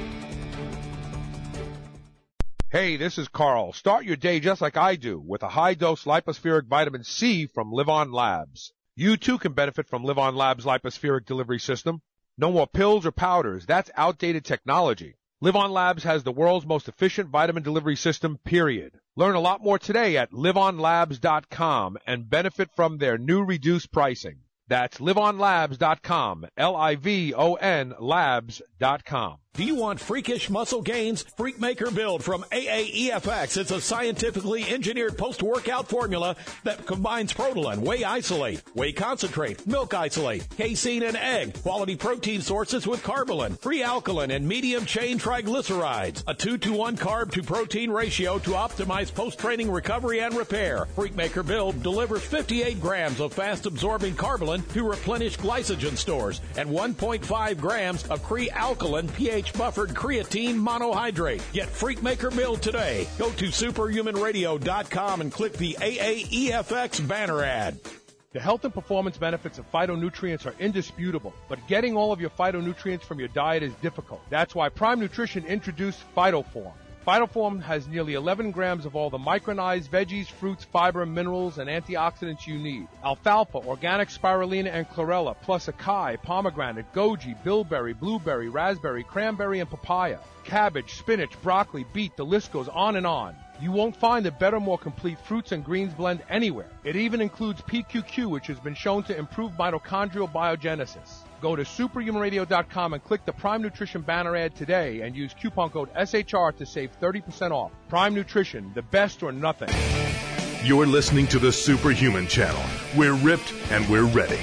Hey, this is Carl. Start your day just like I do with a high-dose lipospheric vitamin C from Live On Labs. You too can benefit from Live On Labs' lipospheric delivery system. No more pills or powders. That's outdated technology. Live On Labs has the world's most efficient vitamin delivery system, period. Learn a lot more today at live on labs dot com and benefit from their new reduced pricing. That's live on labs dot com, L I V O N labs dot com. Do you want freakish muscle gains? Freakmaker Build from A A E F X. It's a scientifically engineered post-workout formula that combines Protolan, whey isolate, whey concentrate, milk isolate, casein, and egg, quality protein sources with carbolin, free alkaline, and medium-chain triglycerides. A two to one carb-to-protein ratio to optimize post-training recovery and repair. Freakmaker Build delivers fifty-eight grams of fast-absorbing carbolin to replenish glycogen stores and one point five grams of pre-alkaline pH buffered creatine monohydrate. Get Freakmaker Build today. Go to superhuman radio dot com and click the A A E F X banner ad. The health and performance benefits of phytonutrients are indisputable, but getting all of your phytonutrients from your diet is difficult. That's why Prime Nutrition introduced PhytoForm. Phytoform has nearly eleven grams of all the micronized veggies, fruits, fiber, minerals, and antioxidants you need. Alfalfa, organic spirulina, and chlorella, plus acai, pomegranate, goji, bilberry, blueberry, raspberry, cranberry, and papaya. Cabbage, spinach, broccoli, beet, the list goes on and on. You won't find a better, more complete fruits and greens blend anywhere. It even includes P Q Q, which has been shown to improve mitochondrial biogenesis. Go to superhuman radio dot com and click the Prime Nutrition banner ad today and use coupon code S H R to save thirty percent off. Prime Nutrition, the best or nothing. You're listening to the Superhuman Channel. We're ripped and we're ready.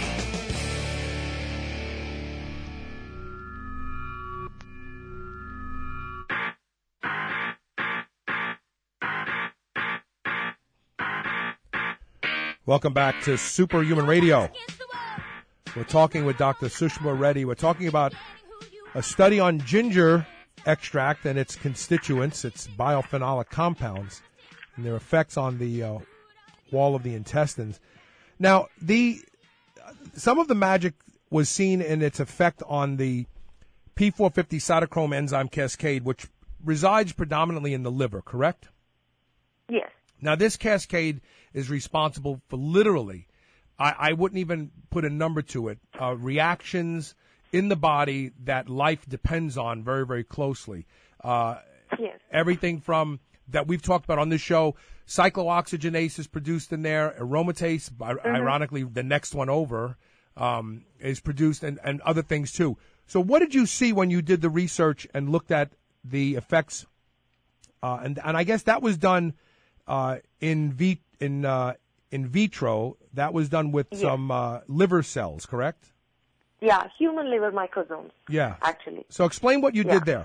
Welcome back to Superhuman Radio. We're talking with Doctor Sushma Reddy. We're talking about a study on ginger extract and its constituents, its biophenolic compounds, and their effects on the uh, wall of the intestines. Now, the some of the magic was seen in its effect on the P four fifty cytochrome enzyme cascade, which resides predominantly in the liver, correct? Yes. Now, this cascade is responsible for literally, I, I wouldn't even put a number to it, uh, reactions in the body that life depends on very, very closely. Uh, yes. Everything from, that we've talked about on this show, cyclooxygenase is produced in there, aromatase, mm-hmm. ironically the next one over, um, is produced, and, and other things too. So what did you see when you did the research and looked at the effects? Uh, and, and I guess that was done uh, in vi- in uh, in vitro. That was done with yes. some uh, liver cells, correct? Yeah, human liver microsomes. Yeah. Actually. So explain what you yeah. did there.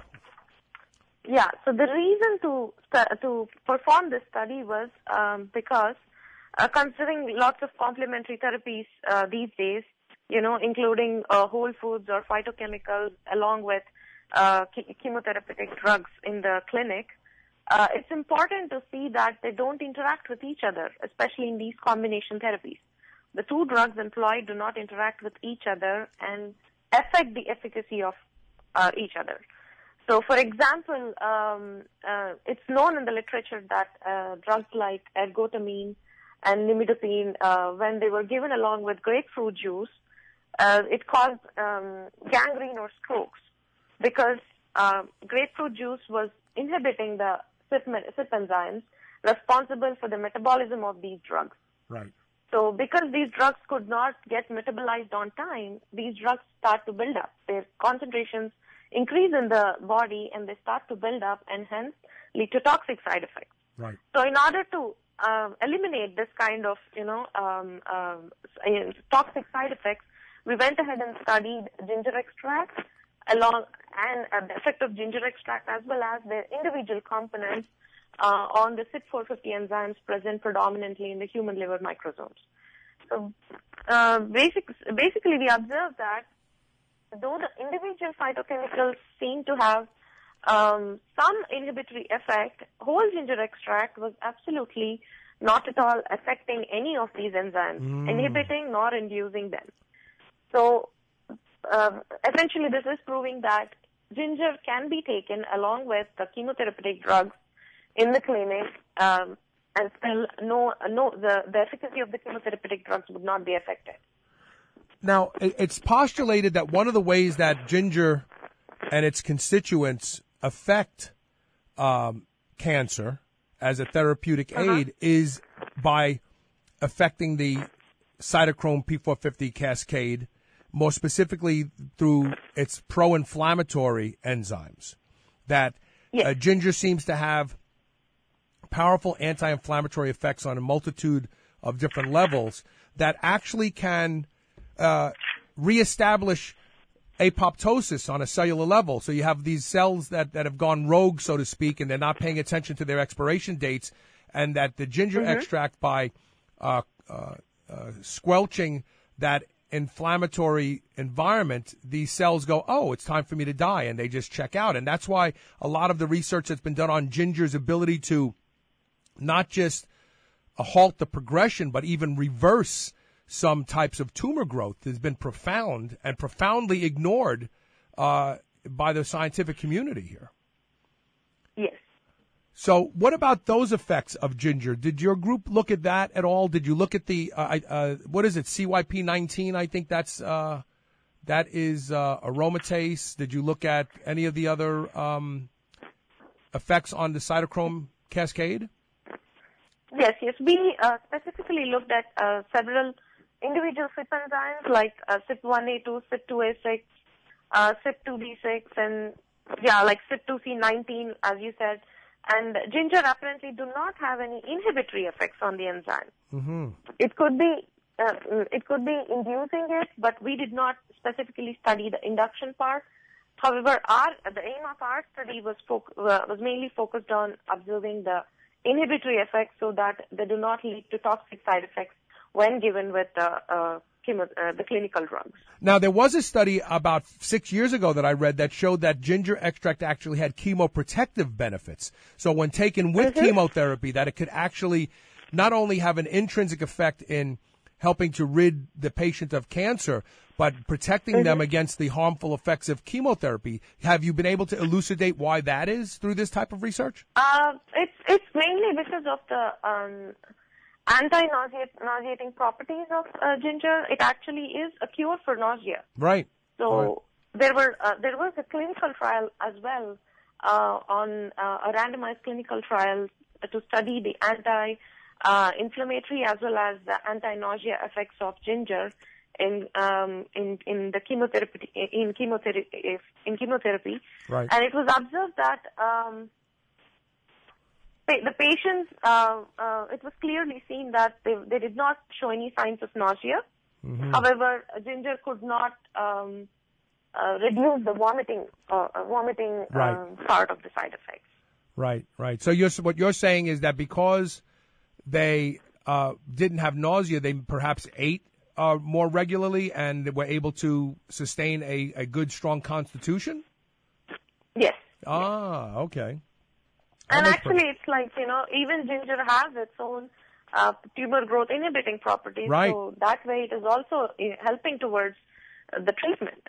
Yeah. So the reason to st- to perform this study was um, because uh, considering lots of complementary therapies uh, these days, you know, including uh, whole foods or phytochemicals, along with uh, ch- chemotherapeutic drugs in the clinic, uh, it's important to see that they don't interact with each other, especially in these combination therapies. The two drugs employed do not interact with each other and affect the efficacy of uh, each other. So, for example, um, uh, it's known in the literature that uh, drugs like ergotamine and nimidipine, uh, when they were given along with grapefruit juice, uh, it caused um, gangrene or strokes because uh, grapefruit juice was inhibiting the C Y P enzymes responsible for the metabolism of these drugs. Right. So because these drugs could not get metabolized on time, these drugs start to build up. Their concentrations increase in the body and they start to build up and hence lead to toxic side effects. Right. So in order to um, eliminate this kind of, you know, um, um, toxic side effects, we went ahead and studied ginger extract along and uh, the effect of ginger extract as well as their individual components uh, on the C Y P four fifty enzymes present predominantly in the human liver microsomes. So uh, basic, basically we observed that though the individual phytochemicals seem to have um, some inhibitory effect, whole ginger extract was absolutely not at all affecting any of these enzymes, mm. inhibiting nor inducing them. So uh, essentially this is proving that ginger can be taken along with the chemotherapeutic drugs in the clinic um, and still no, no, the, the efficacy of the chemotherapeutic drugs would not be affected. Now, it's postulated that one of the ways that ginger and its constituents affect um, cancer as a therapeutic uh-huh. aid is by affecting the cytochrome P four fifty cascade, more specifically through its pro-inflammatory enzymes. That yes. uh, ginger seems to have powerful anti-inflammatory effects on a multitude of different levels that actually can Uh, reestablish apoptosis on a cellular level. So you have these cells that, that have gone rogue, so to speak, and they're not paying attention to their expiration dates, and that the ginger mm-hmm. extract, by uh, uh, uh, squelching that inflammatory environment, these cells go, oh, it's time for me to die, and they just check out. And that's why a lot of the research that's been done on ginger's ability to not just uh, halt the progression, but even reverse some types of tumor growth has been profound and profoundly ignored uh, by the scientific community here. Yes. So what about those effects of ginger? Did your group look at that at all? Did you look at the, uh, uh, what is it, C Y P nineteen? I think that's, uh, that is uh, aromatase. Did you look at any of the other um, effects on the cytochrome cascade? Yes, yes. We uh, specifically looked at uh, several individual C Y P enzymes like uh, C Y P one A two, C Y P two A six, uh, C Y P two B six, and yeah, like C Y P two C nineteen, as you said. And ginger apparently do not have any inhibitory effects on the enzyme. Mm-hmm. It could be uh, it could be inducing it, but we did not specifically study the induction part. However, our the aim of our study was fo- uh, was mainly focused on observing the inhibitory effects so that they do not lead to toxic side effects when given with uh, uh, chemo, uh, the clinical drugs. Now, there was a study about six years ago that I read that showed that ginger extract actually had chemoprotective benefits. So when taken with Mm-hmm. chemotherapy, that it could actually not only have an intrinsic effect in helping to rid the patient of cancer, but protecting Mm-hmm. them against the harmful effects of chemotherapy. Have you been able to elucidate why that is through this type of research? Uh, it's it's mainly because of the um, anti-nauseating properties of uh, ginger. It actually is a cure for nausea. Right. So Right. there were uh, there was a clinical trial as well uh, on uh, a randomized clinical trial to study the anti-inflammatory as well as the anti-nausea effects of ginger in um, in in the chemotherapy in chemotherapy in chemotherapy. Right. And it was observed that um, pa- the patients uh, uh, it was clearly seen that they they did not show any signs of nausea. Mm-hmm. However, ginger could not um, uh, reduce the vomiting uh, uh, vomiting Right. um, part of the side effects. Right, right. So you're, what you're saying is that because they uh, didn't have nausea, they perhaps ate uh, more regularly and were able to sustain a, a good, strong constitution? Yes. Ah, okay. And That makes actually, it's like, you know, even ginger has its own uh, tumor growth inhibiting properties. Right. So that way it is also uh, helping towards uh, the treatment.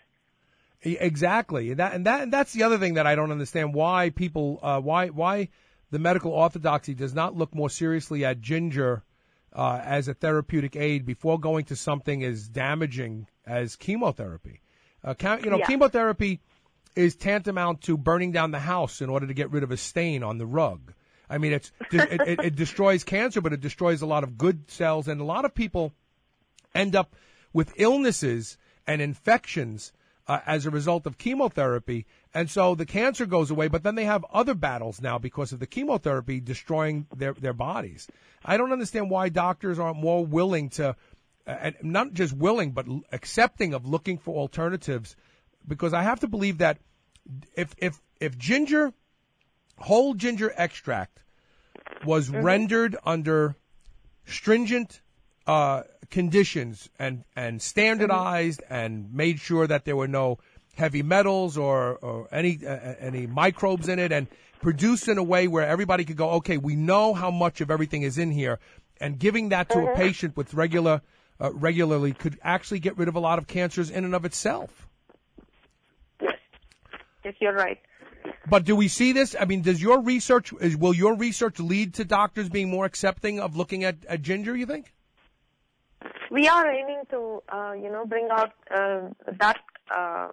Exactly. That and that and that's the other thing that I don't understand why people uh, why why the medical orthodoxy does not look more seriously at ginger uh, as a therapeutic aid before going to something as damaging as chemotherapy. Uh, ca- you know, Yeah. chemotherapy is tantamount to burning down the house in order to get rid of a stain on the rug. I mean, it's it, it, it destroys cancer, but it destroys a lot of good cells, and a lot of people end up with illnesses and infections Uh, as a result of chemotherapy. And so the cancer goes away, but then they have other battles now because of the chemotherapy destroying their, their bodies. I don't understand why doctors aren't more willing to, uh, and not just willing, but l- accepting of looking for alternatives, because I have to believe that if, if, if ginger, whole ginger extract was Mm-hmm. rendered under stringent uh, conditions and, and standardized and made sure that there were no heavy metals or, or any uh, any microbes in it, and produced in a way where everybody could go, okay, we know how much of everything is in here, and giving that to a patient with regular uh, regularly could actually get rid of a lot of cancers in and of itself. Yes. Yes, you're right. But do we see this? I mean, does your research, is, will your research lead to doctors being more accepting of looking at, at ginger, you think? We are aiming to, uh, you know, bring out uh, that uh,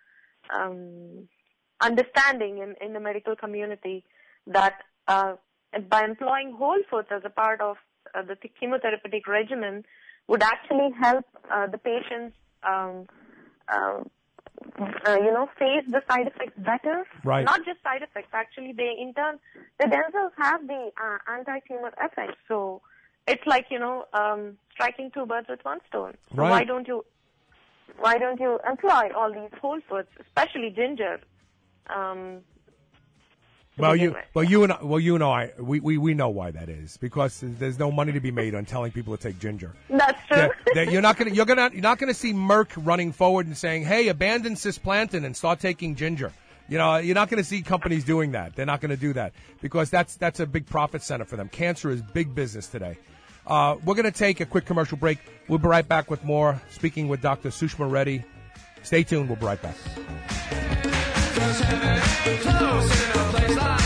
um, understanding in, in the medical community that uh, by employing whole foods as a part of uh, the chemotherapeutic regimen would actually help uh, the patients, um, uh, uh, you know, face the side effects better. Right. Not just side effects. Actually, they in turn, they themselves have the uh, anti-tumor effects. So it's like, you know, um, striking two birds with one stone. So Right. why don't you, why don't you employ all these whole foods, especially ginger? Um, to Well, begin you, with? well, you and I, well, you and I, we, we, we know why that is, because there's no money to be made on telling people to take ginger. That's true. That- that you're not gonna, you're gonna, you're not gonna see Merck running forward and saying, "Hey, abandon cisplantin and start taking ginger." You know, you're not gonna see companies doing that. They're not gonna do that because that's that's a big profit center for them. Cancer is big business today. Uh, we're gonna take a quick commercial break. We'll be right back with more. Speaking with Doctor Sushma Reddy. Stay tuned. We'll be right back. Close in a place like this.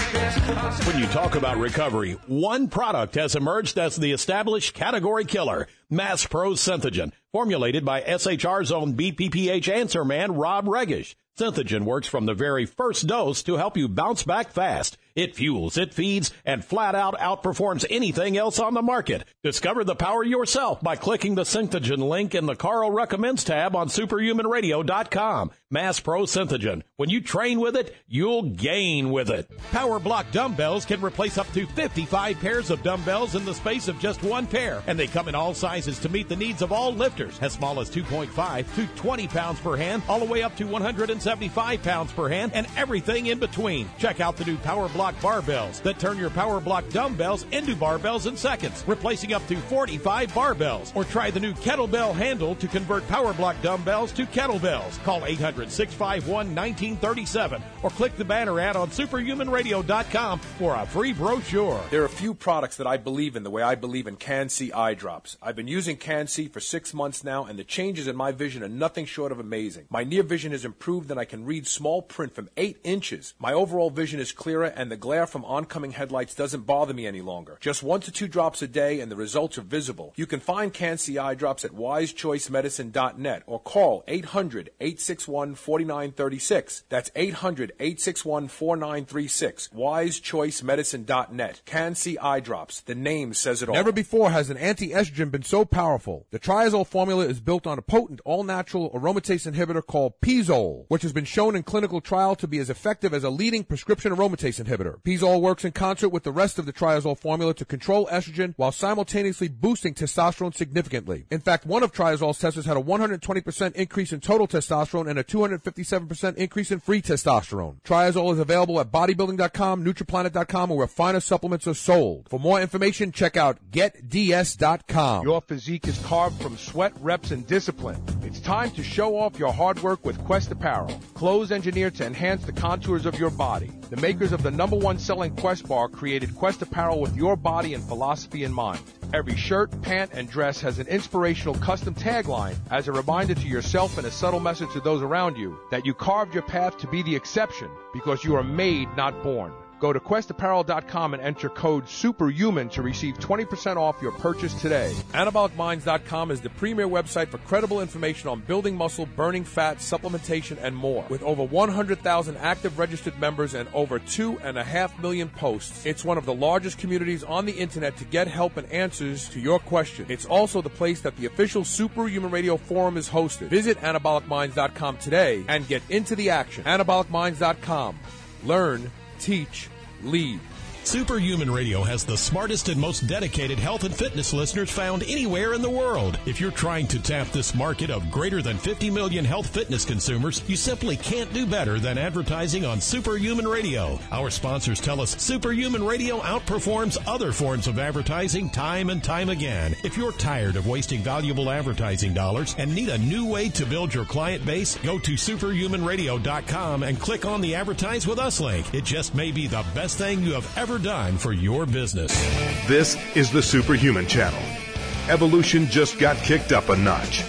When you talk about recovery, one product has emerged as the established category killer, Mass Pro Synthogen, formulated by S H R's own B P P H answer man, Rob Regish. Synthogen works from the very first dose to help you bounce back fast. It fuels, it feeds, and flat out outperforms anything else on the market. Discover the power yourself by clicking the Synthogen link in the Carl Recommends tab on superhuman radio dot com. Mass Pro Synthogen. When you train with it, you'll gain with it. Power Block dumbbells can replace up to fifty-five pairs of dumbbells in the space of just one pair. And they come in all sizes to meet the needs of all lifters, as small as two point five to twenty pounds per hand, all the way up to one hundred seventy-five pounds per hand, and everything in between. Check out the new Power Block barbells that turn your Power Block dumbbells into barbells in seconds, replacing up to forty-five barbells. Or try the new kettlebell handle to convert Power Block dumbbells to kettlebells. Call eight hundred, six five one, one nine three seven or click the banner ad on superhuman radio dot com for a free brochure. There are a few products that I believe in the way I believe in Can-C eye drops. I've been using Can-C for six months now, and the changes in my vision are nothing short of amazing. My near vision has improved, and I can read small print from eight inches. My overall vision is clearer, and the glare from oncoming headlights doesn't bother me any longer. Just one to two drops a day, and the results are visible. You can find Can-C eye drops at wise choice medicine dot net or call eight hundred, eight six one, four nine three six. That's eight hundred, eight six one, four nine three six. wise choice medicine dot net. Can-C eye drops. The name says it all. Never before has an anti-estrogen been so powerful. The Triazole formula is built on a potent all-natural aromatase inhibitor called Pizole, which has been shown in clinical trial to be as effective as a leading prescription aromatase inhibitor. Pizole works in concert with the rest of the Triazole formula to control estrogen while simultaneously boosting testosterone significantly. In fact, one of Triazole's testers had a one hundred twenty percent increase in total testosterone and a two hundred fifty-seven percent increase in free testosterone. Triazole is available at bodybuilding dot com, nutriplanet dot com, or where finer supplements are sold. For more information, check out get d s dot com. Your physique is carved from sweat, reps, and discipline. It's time to show off your hard work with Quest Apparel. Clothes engineered to enhance the contours of your body. The makers of the number one selling Quest bar created Quest Apparel with your body and philosophy in mind. Every shirt, pant, and dress has an inspirational custom tagline as a reminder to yourself and a subtle message to those around you that you carved your path to be the exception because you are made, not born. Go to quest apparel dot com and enter code SUPERHUMAN to receive twenty percent off your purchase today. anabolic minds dot com is the premier website for credible information on building muscle, burning fat, supplementation, and more. With over one hundred thousand active registered members and over two and a half million posts, it's one of the largest communities on the internet to get help and answers to your questions. It's also the place that the official Superhuman Radio Forum is hosted. Visit anabolic minds dot com today and get into the action. anabolic minds dot com. Learn, teach, lead. Superhuman Radio has the smartest and most dedicated health and fitness listeners found anywhere in the world. If you're trying to tap this market of greater than fifty million health fitness consumers, you simply can't do better than advertising on Superhuman Radio. Our sponsors tell us Superhuman Radio outperforms other forms of advertising time and time again. If you're tired of wasting valuable advertising dollars and need a new way to build your client base, go to superhuman radio dot com and click on the Advertise With Us link. It just may be the best thing you have ever done for your business. This is the Superhuman Channel. Evolution just got kicked up a notch.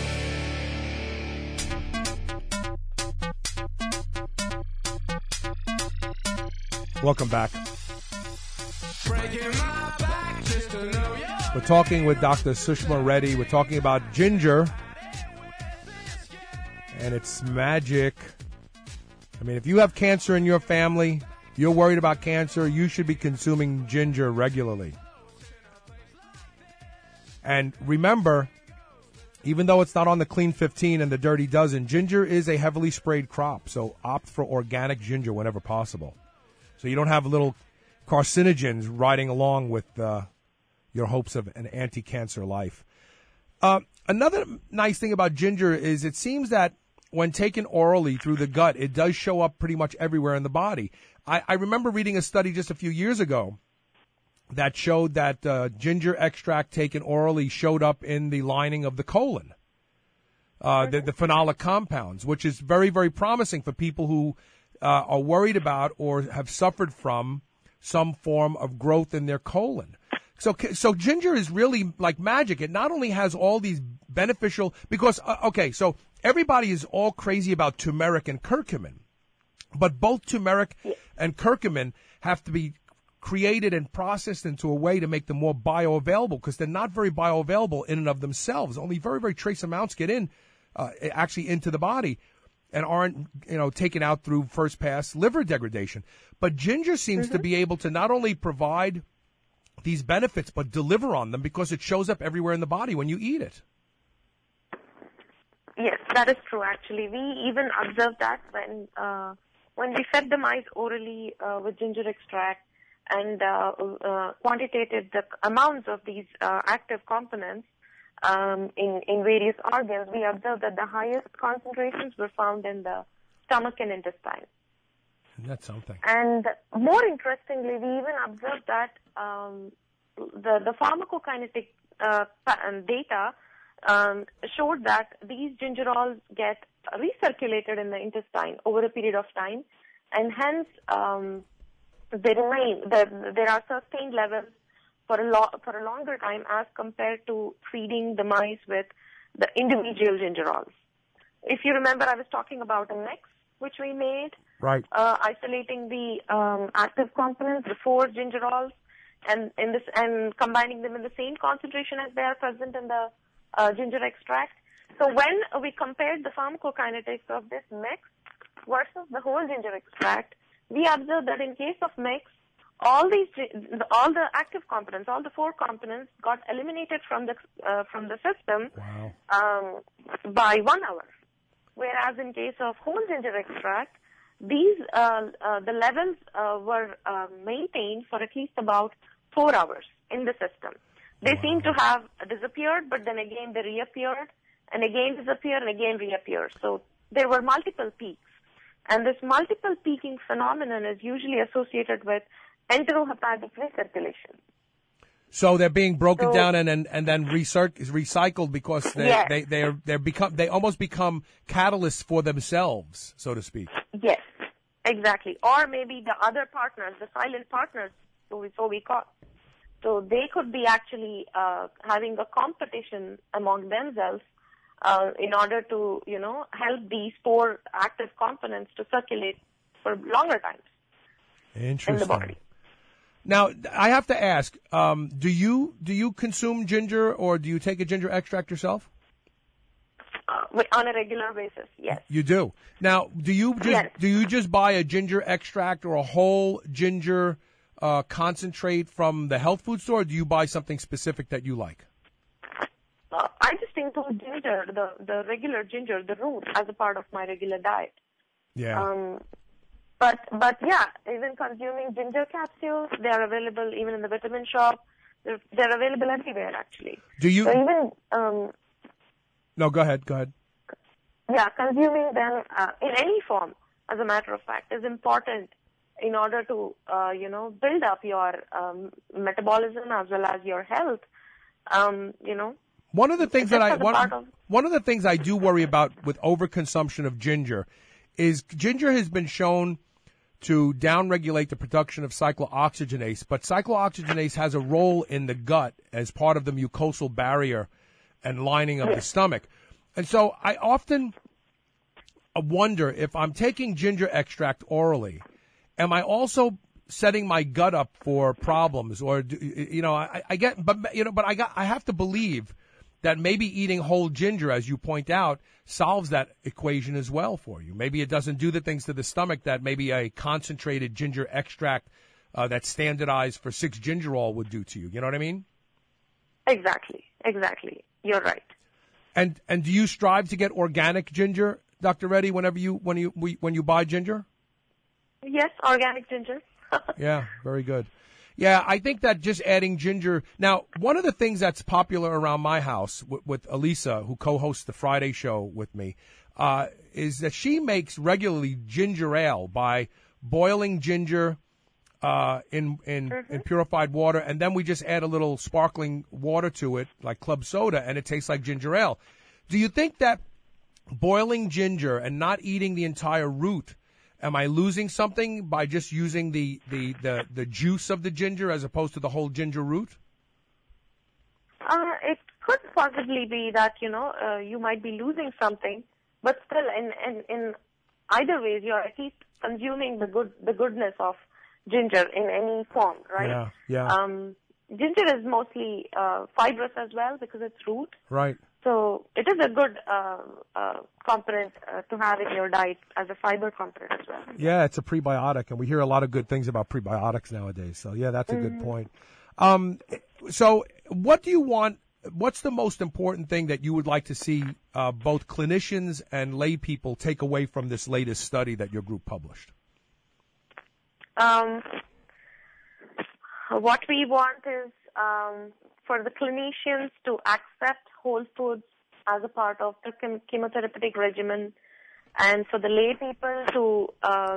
Welcome back. We're talking with Doctor Sushma Reddy. We're talking about ginger and its magic. I mean, if you have cancer in your family, you're worried about cancer, you should be consuming ginger regularly. And remember, even though it's not on the Clean fifteen and the Dirty Dozen, ginger is a heavily sprayed crop, so opt for organic ginger whenever possible. So you don't have little carcinogens riding along with uh, your hopes of an anti-cancer life. Uh, another nice thing about ginger is it seems that when taken orally through the gut, it does show up pretty much everywhere in the body. I, I remember reading a study just a few years ago that showed that uh, ginger extract taken orally showed up in the lining of the colon, uh, the, the phenolic compounds, which is very, very promising for people who uh, are worried about or have suffered from some form of growth in their colon. So, so ginger is really like magic. It not only has all these beneficial, because, uh, okay, so everybody is all crazy about turmeric and curcumin. But both turmeric Yes. and curcumin have to be created and processed into a way to make them more bioavailable, because they're not very bioavailable in and of themselves. Only very, very trace amounts get in, uh, actually into the body and aren't, you know, taken out through first pass liver degradation. But ginger seems Mm-hmm. to be able to not only provide these benefits, but deliver on them because it shows up everywhere in the body when you eat it. Yes, that is true. Actually, we even observed that when uh, when we fed the mice orally uh, with ginger extract and uh, uh, quantitated the amounts of these uh, active components um, in in various organs, we observed that the highest concentrations were found in the stomach and intestine. That's something. And more interestingly, we even observed that um, the the pharmacokinetic uh, pa- data um, showed that these gingerols get recirculated in the intestine over a period of time, and hence um, they remain. The, there are sustained levels for a lo- for a longer time as compared to feeding the mice with the individual gingerols. If you remember, I was talking about a mix which we made. Right. Uh, isolating the um, active components, the four gingerols, and in this and combining them in the same concentration as they are present in the uh, ginger extract. So when we compared the pharmacokinetics of this mix versus the whole ginger extract, we observed that in case of mix, all these all the active components, all the four components, got eliminated from the uh, from the system Wow. um, by one hour. Whereas in case of whole ginger extract, these uh, uh, the levels uh, were uh, maintained for at least about four hours in the system. They Wow. seem to have disappeared, but then again they reappeared, and again disappeared, and again reappeared. So there were multiple peaks, and this multiple peaking phenomenon is usually associated with enterohepatic recirculation. So they're being broken So- down and and, and then recirc- recycled because they Yes. they they're they're become they almost become catalysts for themselves, so to speak. Yes, exactly. Or maybe the other partners, the silent partners, so we, so we call. So they could be actually uh, having a competition among themselves uh, in order to, you know, help these four active components to circulate for longer times Interesting. in the body. Now I have to ask: um, Do you do you consume ginger, or do you take a ginger extract yourself? Uh, wi- on a regular basis, yes. You do. Now, do you just Yes. do you just buy a ginger extract or a whole ginger uh, concentrate from the health food store, or do you buy something specific that you like? Uh, I just include ginger, the, the regular ginger, the root, as a part of my regular diet. Yeah. Um, but but yeah, even consuming ginger capsules, they are available even in the vitamin shop. They're, they're available everywhere, actually. do you? So even um, No, go ahead. Go ahead. yeah, consuming them uh, in any form, as a matter of fact, is important in order to uh, you know build up your um, metabolism as well as your health. Um, you know. One of the things that Just I as a one, part of- one of the things I do worry about with overconsumption of ginger is ginger has been shown to downregulate the production of cyclooxygenase, but cyclooxygenase has a role in the gut as part of the mucosal barrier and lining of the stomach. And so I often wonder if I'm taking ginger extract orally, am I also setting my gut up for problems? Or, do, you know, I, I get, but, you know, but I got, I have to believe that maybe eating whole ginger, as you point out, solves that equation as well for you. Maybe it doesn't do the things to the stomach that maybe a concentrated ginger extract uh, that's standardized for six gingerol would do to you. You know what I mean? Exactly, exactly. You're right. And and do you strive to get organic ginger, Doctor Reddy, whenever you when you when you buy ginger? Yes, organic ginger. Yeah, very good. Yeah, I think that just adding ginger. Now, one of the things that's popular around my house with, with Elisa, who co-hosts the Friday show with me, uh, is that she makes regularly ginger ale by boiling ginger uh, in in, Mm-hmm. in purified water, and then we just add a little sparkling water to it, like club soda, and it tastes like ginger ale. Do you think that boiling ginger and not eating the entire root, am I losing something by just using the, the, the, the juice of the ginger as opposed to the whole ginger root? Uh, it could possibly be that, you know, uh, you might be losing something, but still in, in, in either ways, you're at least consuming the good, the goodness of ginger in any form, right? Yeah, yeah. Um, ginger is mostly uh, fibrous as well because it's root. Right. So it is a good uh, uh, component uh, to have in your diet as a fiber component as well. Yeah, it's a prebiotic, and we hear a lot of good things about prebiotics nowadays. So, yeah, that's a Mm-hmm. good point. Um, so what do you want, what's the most important thing that you would like to see uh, both clinicians and lay people take away from this latest study that your group published? Um, what we want is um, for the clinicians to accept whole foods as a part of the chem- chemotherapeutic regimen, and for the lay people to uh,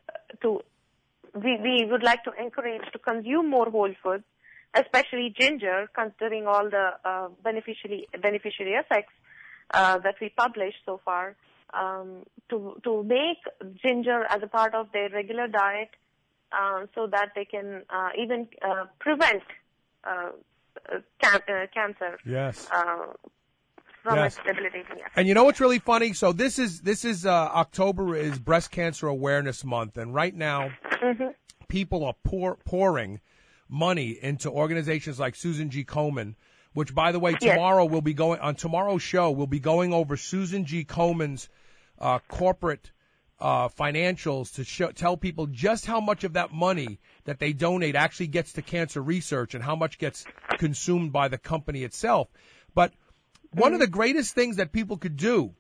to we, we would like to encourage to consume more whole foods, especially ginger, considering all the uh, beneficiary beneficiary effects uh, that we published so far. Um, to to make ginger as a part of their regular diet, uh, so that they can uh, even uh, prevent uh, can- uh, cancer. Yes. Uh, from Yes. its debilitating effects. And you know what's really funny? So this is this is uh, October is Breast Cancer Awareness Month, and right now Mm-hmm. people are pour, pouring money into organizations like Susan G. Komen, which, by the way, Yes. tomorrow we'll be going on tomorrow's show. We'll be going over Susan G. Komen's uh, corporate uh, financials to show, tell people just how much of that money that they donate actually gets to cancer research and how much gets consumed by the company itself. But one of the greatest things that people could do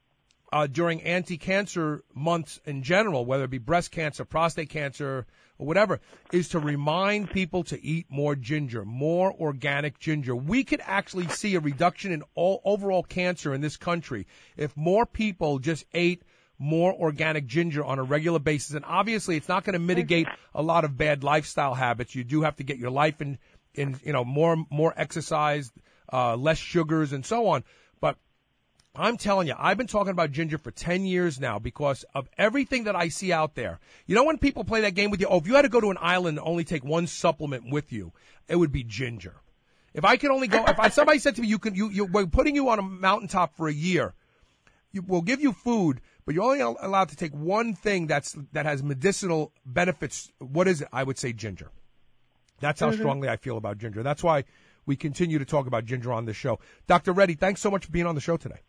uh, during anti-cancer months in general, whether it be breast cancer, prostate cancer, or whatever, is to remind people to eat more ginger, more organic ginger. We could actually see a reduction in all overall cancer in this country if more people just ate more organic ginger on a regular basis. And obviously, it's not going to mitigate a lot of bad lifestyle habits. You do have to get your life in, in you know, more more exercise, uh, less sugars, and so on. But I'm telling you, I've been talking about ginger for ten years now because of everything that I see out there. You know when people play that game with you, oh, if you had to go to an island and only take one supplement with you, it would be ginger. If I could only go, if I, somebody said to me, you can, you, you, we're putting you on a mountaintop for a year, you, we'll give you food, but you're only allowed to take one thing that's, that has medicinal benefits. What is it? I would say ginger. That's how Mm-hmm. strongly I feel about ginger. That's why we continue to talk about ginger on this show. Doctor Reddy, thanks so much for being on the show today.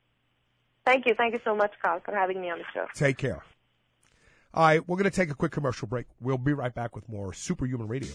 Thank you. Thank you so much, Carl, for having me on the show. Take care. All right, we're going to take a quick commercial break. We'll be right back with more Superhuman Radio.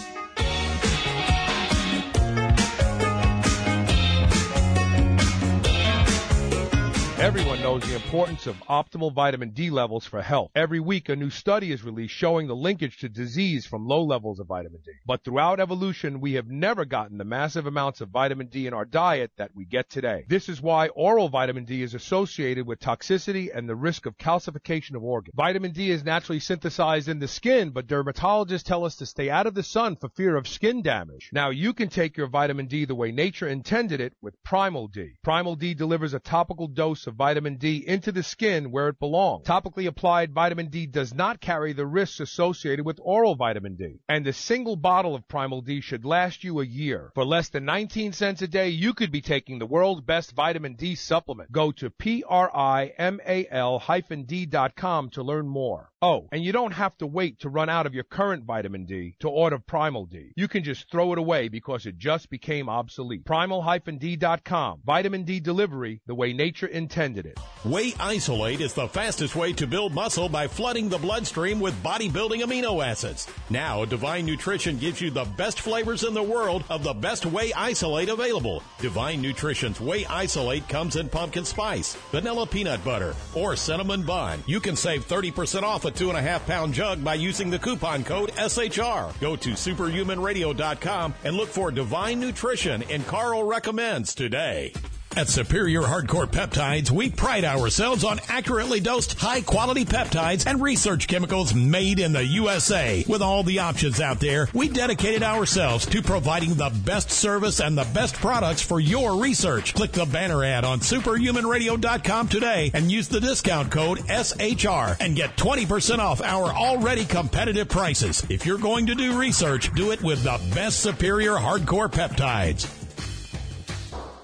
Everyone knows the importance of optimal vitamin D levels for health. Every week, a new study is released showing the linkage to disease from low levels of vitamin D. But throughout evolution, we have never gotten the massive amounts of vitamin D in our diet that we get today. This is why oral vitamin D is associated with toxicity and the risk of calcification of organs. Vitamin D is naturally synthesized in the skin, but dermatologists tell us to stay out of the sun for fear of skin damage. Now, you can take your vitamin D the way nature intended it with Primal D. Primal D delivers a topical dose of vitamin D into the skin where it belongs. Topically applied vitamin D does not carry the risks associated with oral vitamin D. And a single bottle of Primal D should last you a year. For less than nineteen cents a day, you could be taking the world's best vitamin D supplement. Go to P R I M A L hyphen D dot com to learn more. Oh, and you don't have to wait to run out of your current vitamin D to order Primal D. You can just throw it away because it just became obsolete. Primal D dot com. Vitamin D delivery the way nature intended it. Whey Isolate is the fastest way to build muscle by flooding the bloodstream with bodybuilding amino acids. Now, Divine Nutrition gives you the best flavors in the world of the best Whey Isolate available. Divine Nutrition's Whey Isolate comes in pumpkin spice, vanilla peanut butter, or cinnamon bun. You can save thirty percent off a two and a half pound jug by using the coupon code S H R. Go to superhuman radio dot com and look for Divine Nutrition in Carl Recommends today. At Superior Hardcore Peptides, we pride ourselves on accurately dosed, high-quality peptides and research chemicals made in the U S A. With all the options out there, we dedicated ourselves to providing the best service and the best products for your research. Click the banner ad on superhuman radio dot com today and use the discount code S H R and get twenty percent off our already competitive prices. If you're going to do research, do it with the best Superior Hardcore Peptides.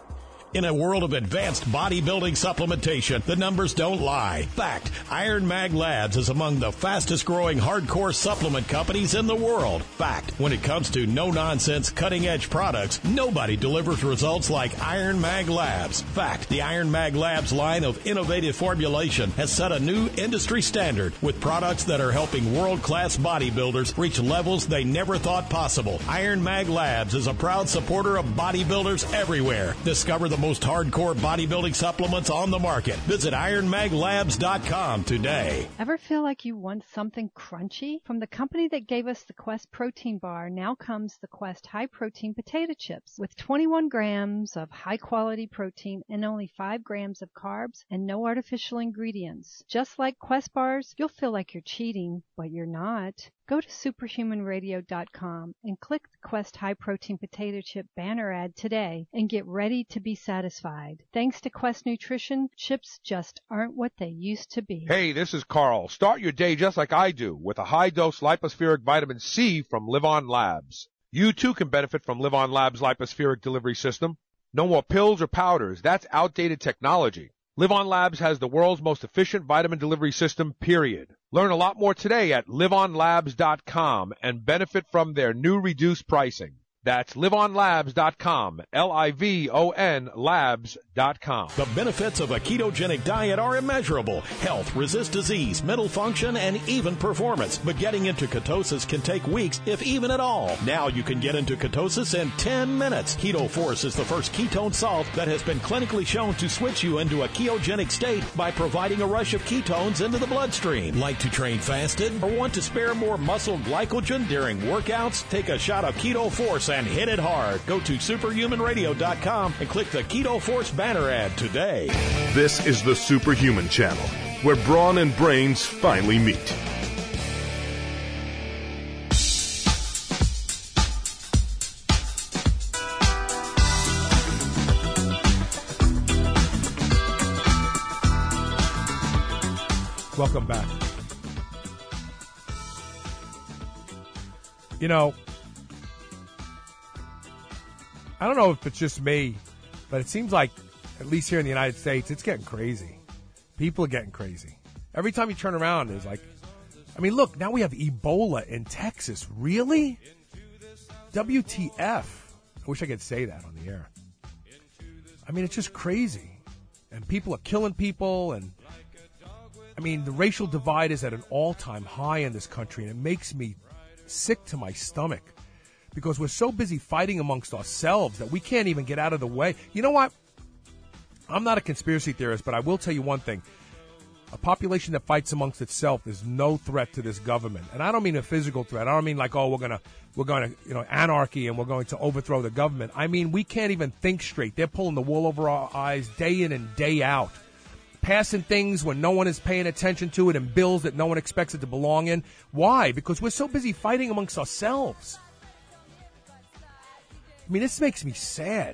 In a world of advanced bodybuilding supplementation, the numbers don't lie. Fact, Iron Mag Labs is among the fastest growing hardcore supplement companies in the world. Fact, when it comes to no-nonsense, cutting-edge products, nobody delivers results like Iron Mag Labs. Fact, the Iron Mag Labs line of innovative formulation has set a new industry standard with products that are helping world-class bodybuilders reach levels they never thought possible. Iron Mag Labs is a proud supporter of bodybuilders everywhere. Discover the most hardcore bodybuilding supplements on the market. Visit iron mag labs dot com today. Ever feel like you want something crunchy? From the company that gave us the Quest protein bar, now comes the Quest high protein potato chips with twenty-one grams of high quality protein and only five grams of carbs and no artificial ingredients. Just like Quest bars, you'll feel like you're cheating, but you're not. Go to superhuman radio dot com and click the Quest High Protein Potato Chip banner ad today and get ready to be satisfied. Thanks to Quest Nutrition, chips just aren't what they used to be. Hey, this is Carl. Start your day just like I do with a high-dose lipospheric vitamin C from Live On Labs. You too can benefit from Live On Labs' lipospheric delivery system. No more pills or powders. That's outdated technology. Live On Labs has the world's most efficient vitamin delivery system, period. Learn a lot more today at live on labs dot com and benefit from their new reduced pricing. That's live on labs dot com, L I V O N labs dot com. The benefits of a ketogenic diet are immeasurable. Health, resist disease, mental function, and even performance. But getting into ketosis can take weeks, if even at all. Now you can get into ketosis in ten minutes. Keto Force is the first ketone salt that has been clinically shown to switch you into a ketogenic state by providing a rush of ketones into the bloodstream. Like to train fasted or want to spare more muscle glycogen during workouts? Take a shot of Keto Force and hit it hard. Go to superhuman radio dot com and click the Keto Force banner ad today. This is the Superhuman Channel, where brawn and brains finally meet. Welcome back. You know, I don't know if it's just me, but it seems like, at least here in the United States, it's getting crazy. People are getting crazy. Every time you turn around, there's like, I mean, look, now we have Ebola in Texas. Really? W T F. I wish I could say that on the air. I mean, it's just crazy. And people are killing people. And, I mean, the racial divide is at an all-time high in this country, and it makes me sick to my stomach. Because we're so busy fighting amongst ourselves that we can't even get out of the way. You know what? I'm not a conspiracy theorist, but I will tell you one thing. A population that fights amongst itself is no threat to this government. And I don't mean a physical threat. I don't mean like, oh, we're going to, we're going to, you know, anarchy and we're going to overthrow the government. I mean, we can't even think straight. They're pulling the wool over our eyes day in and day out. Passing things when no one is paying attention to it and bills that no one expects it to belong in. Why? Because we're so busy fighting amongst ourselves. I mean, this makes me sad.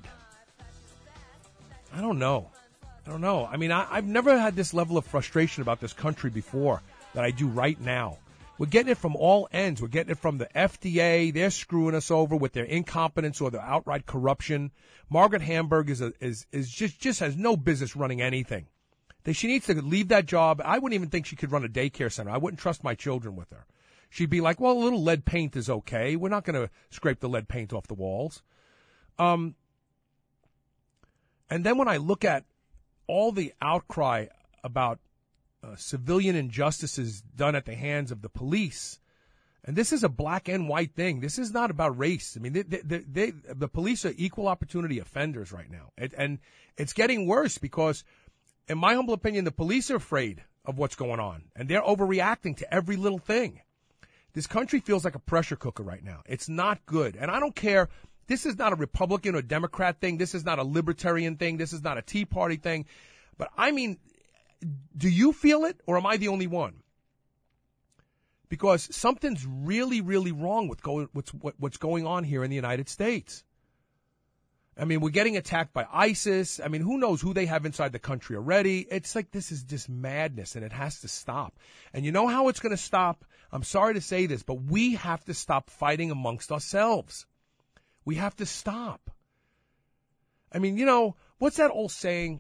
I don't know. I don't know. I mean, I, I've never had this level of frustration about this country before that I do right now. We're getting it from all ends. We're getting it from the F D A. They're screwing us over with their incompetence or their outright corruption. Margaret Hamburg is a, is is just just has no business running anything. They, she needs to leave that job. I wouldn't even think she could run a daycare center. I wouldn't trust my children with her. She'd be like, well, a little lead paint is okay. We're not going to scrape the lead paint off the walls. Um, and then when I look at all the outcry about uh, civilian injustices done at the hands of the police, and this is a black and white thing. This is not about race. I mean, they, they, they, the police are equal opportunity offenders right now. It, and it's getting worse because, in my humble opinion, the police are afraid of what's going on, and they're overreacting to every little thing. This country feels like a pressure cooker right now. It's not good. And I don't care. This is not a Republican or Democrat thing. This is not a libertarian thing. This is not a Tea Party thing. But, I mean, do you feel it, or am I the only one? Because something's really, really wrong with going, what's, what, what's going on here in the United States. I mean, we're getting attacked by ISIS. I mean, who knows who they have inside the country already. It's like this is just madness, and it has to stop. And you know how it's going to stop? I'm sorry to say this, but we have to stop fighting amongst ourselves. We have to stop. I mean, you know, what's that old saying?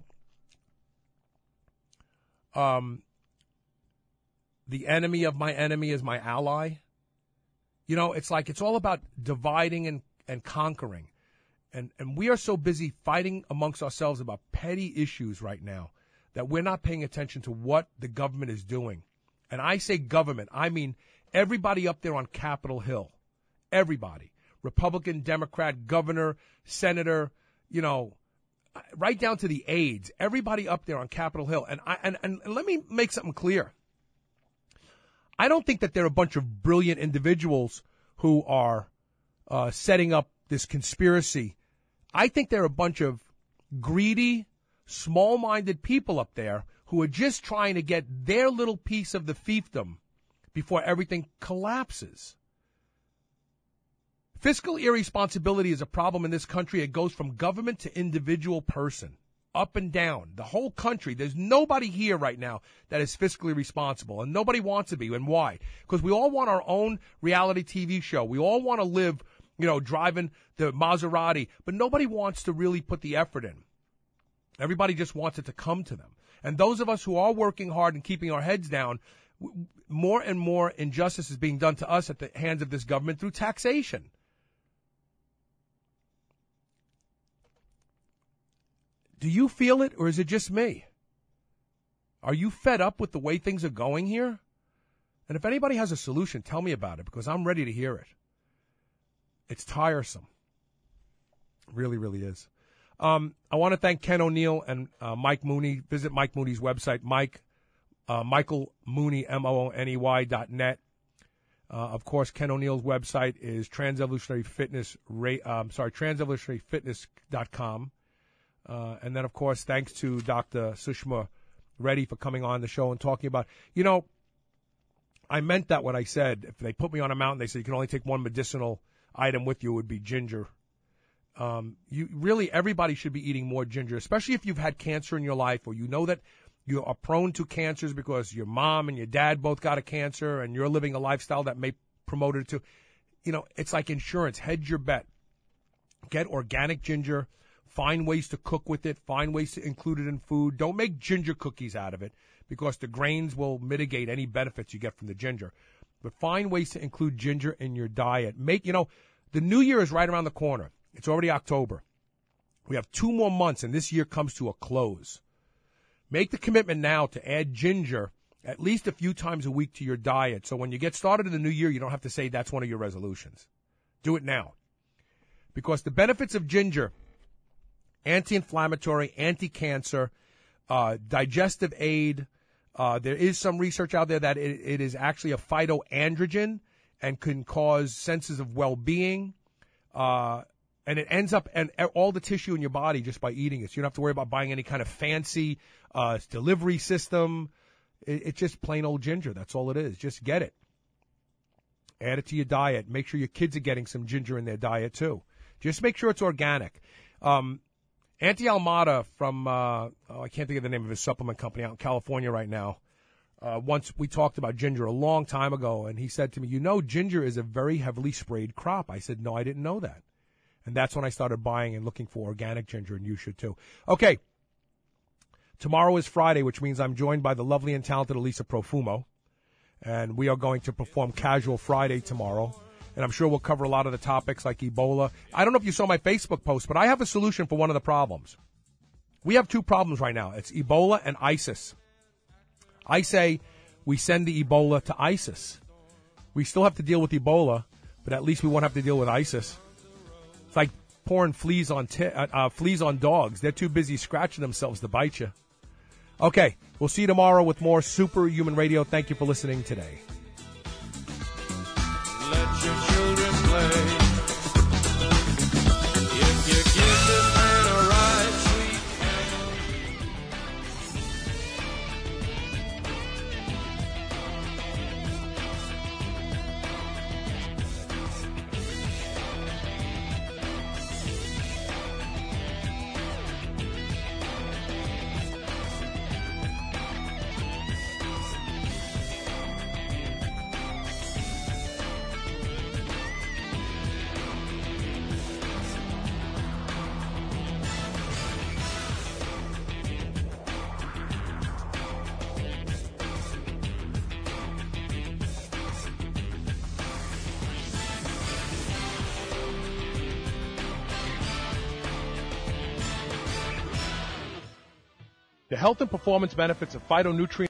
Um, the enemy of my enemy is my ally. You know, it's like it's all about dividing and, and conquering. And and we are so busy fighting amongst ourselves about petty issues right now that we're not paying attention to what the government is doing. And I say government, I mean everybody up there on Capitol Hill. Everybody. Republican, Democrat, governor, senator, you know, right down to the aides. Everybody up there on Capitol Hill. And I and, and let me make something clear. I don't think that they're a bunch of brilliant individuals who are uh, setting up this conspiracy. I think they're a bunch of greedy, small-minded people up there who are just trying to get their little piece of the fiefdom before everything collapses. Fiscal irresponsibility is a problem in this country. It goes from government to individual person, up and down. The whole country, there's nobody here right now that is fiscally responsible, and nobody wants to be. And why? Because we all want our own reality T V show. We all want to live, you know, driving the Maserati, but nobody wants to really put the effort in. Everybody just wants it to come to them. And those of us who are working hard and keeping our heads down, more and more injustice is being done to us at the hands of this government through taxation. Do you feel it, or is it just me? Are you fed up with the way things are going here? And if anybody has a solution, tell me about it, because I'm ready to hear it. It's tiresome. It really, really is. Um, I want to thank Ken O'Neill and uh, Mike Mooney. Visit Mike Mooney's website, Mike, uh, Michael Mooney, M O O N E Y dot net. Uh, of course, Ken O'Neill's website is Transevolutionary Fitness, uh, I'm sorry, transevolutionary fitness dot com. Uh, and then, of course, thanks to Doctor Sushma Reddy for coming on the show and talking about, you know, I meant that what I said. If they put me on a mountain, they said you can only take one medicinal item with you, it would be ginger. Um, you really, everybody should be eating more ginger, especially if you've had cancer in your life, or you know that you are prone to cancers because your mom and your dad both got a cancer and you're living a lifestyle that may promote it to. You know, it's like insurance. Hedge your bet. Get organic ginger. Find ways to cook with it. Find ways to include it in food. Don't make ginger cookies out of it because the grains will mitigate any benefits you get from the ginger. But find ways to include ginger in your diet. Make, you know, the new year is right around the corner. It's already October. We have two more months, and this year comes to a close. Make the commitment now to add ginger at least a few times a week to your diet. So when you get started in the new year, you don't have to say that's one of your resolutions. Do it now. Because the benefits of ginger, anti-inflammatory, anti-cancer, uh, digestive aid. Uh, there is some research out there that it, it is actually a phytoandrogen and can cause senses of well-being. Uh, and it ends up and all the tissue in your body just by eating it. So you don't have to worry about buying any kind of fancy uh, delivery system. It, it's just plain old ginger. That's all it is. Just get it. Add it to your diet. Make sure your kids are getting some ginger in their diet too. Just make sure it's organic. Um, Auntie Almada from, uh, oh, I can't think of the name of his supplement company out in California right now. Uh, once we talked about ginger a long time ago, and he said to me, you know, ginger is a very heavily sprayed crop. I said, no, I didn't know that. And that's when I started buying and looking for organic ginger, and you should too. Okay. Tomorrow is Friday, which means I'm joined by the lovely and talented Elisa Profumo. And we are going to perform Casual Friday tomorrow. And I'm sure we'll cover a lot of the topics like Ebola. I don't know if you saw my Facebook post, but I have a solution for one of the problems. We have two problems right now. It's Ebola and ISIS. I say we send the Ebola to ISIS. We still have to deal with Ebola, but at least we won't have to deal with ISIS. It's like pouring fleas on t- uh, uh, fleas on dogs. They're too busy scratching themselves to bite you. Okay, we'll see you tomorrow with more Superhuman Radio. Thank you for listening today. Let your children play. If you give this man a ride, sweet The health and performance benefits of phytonutrient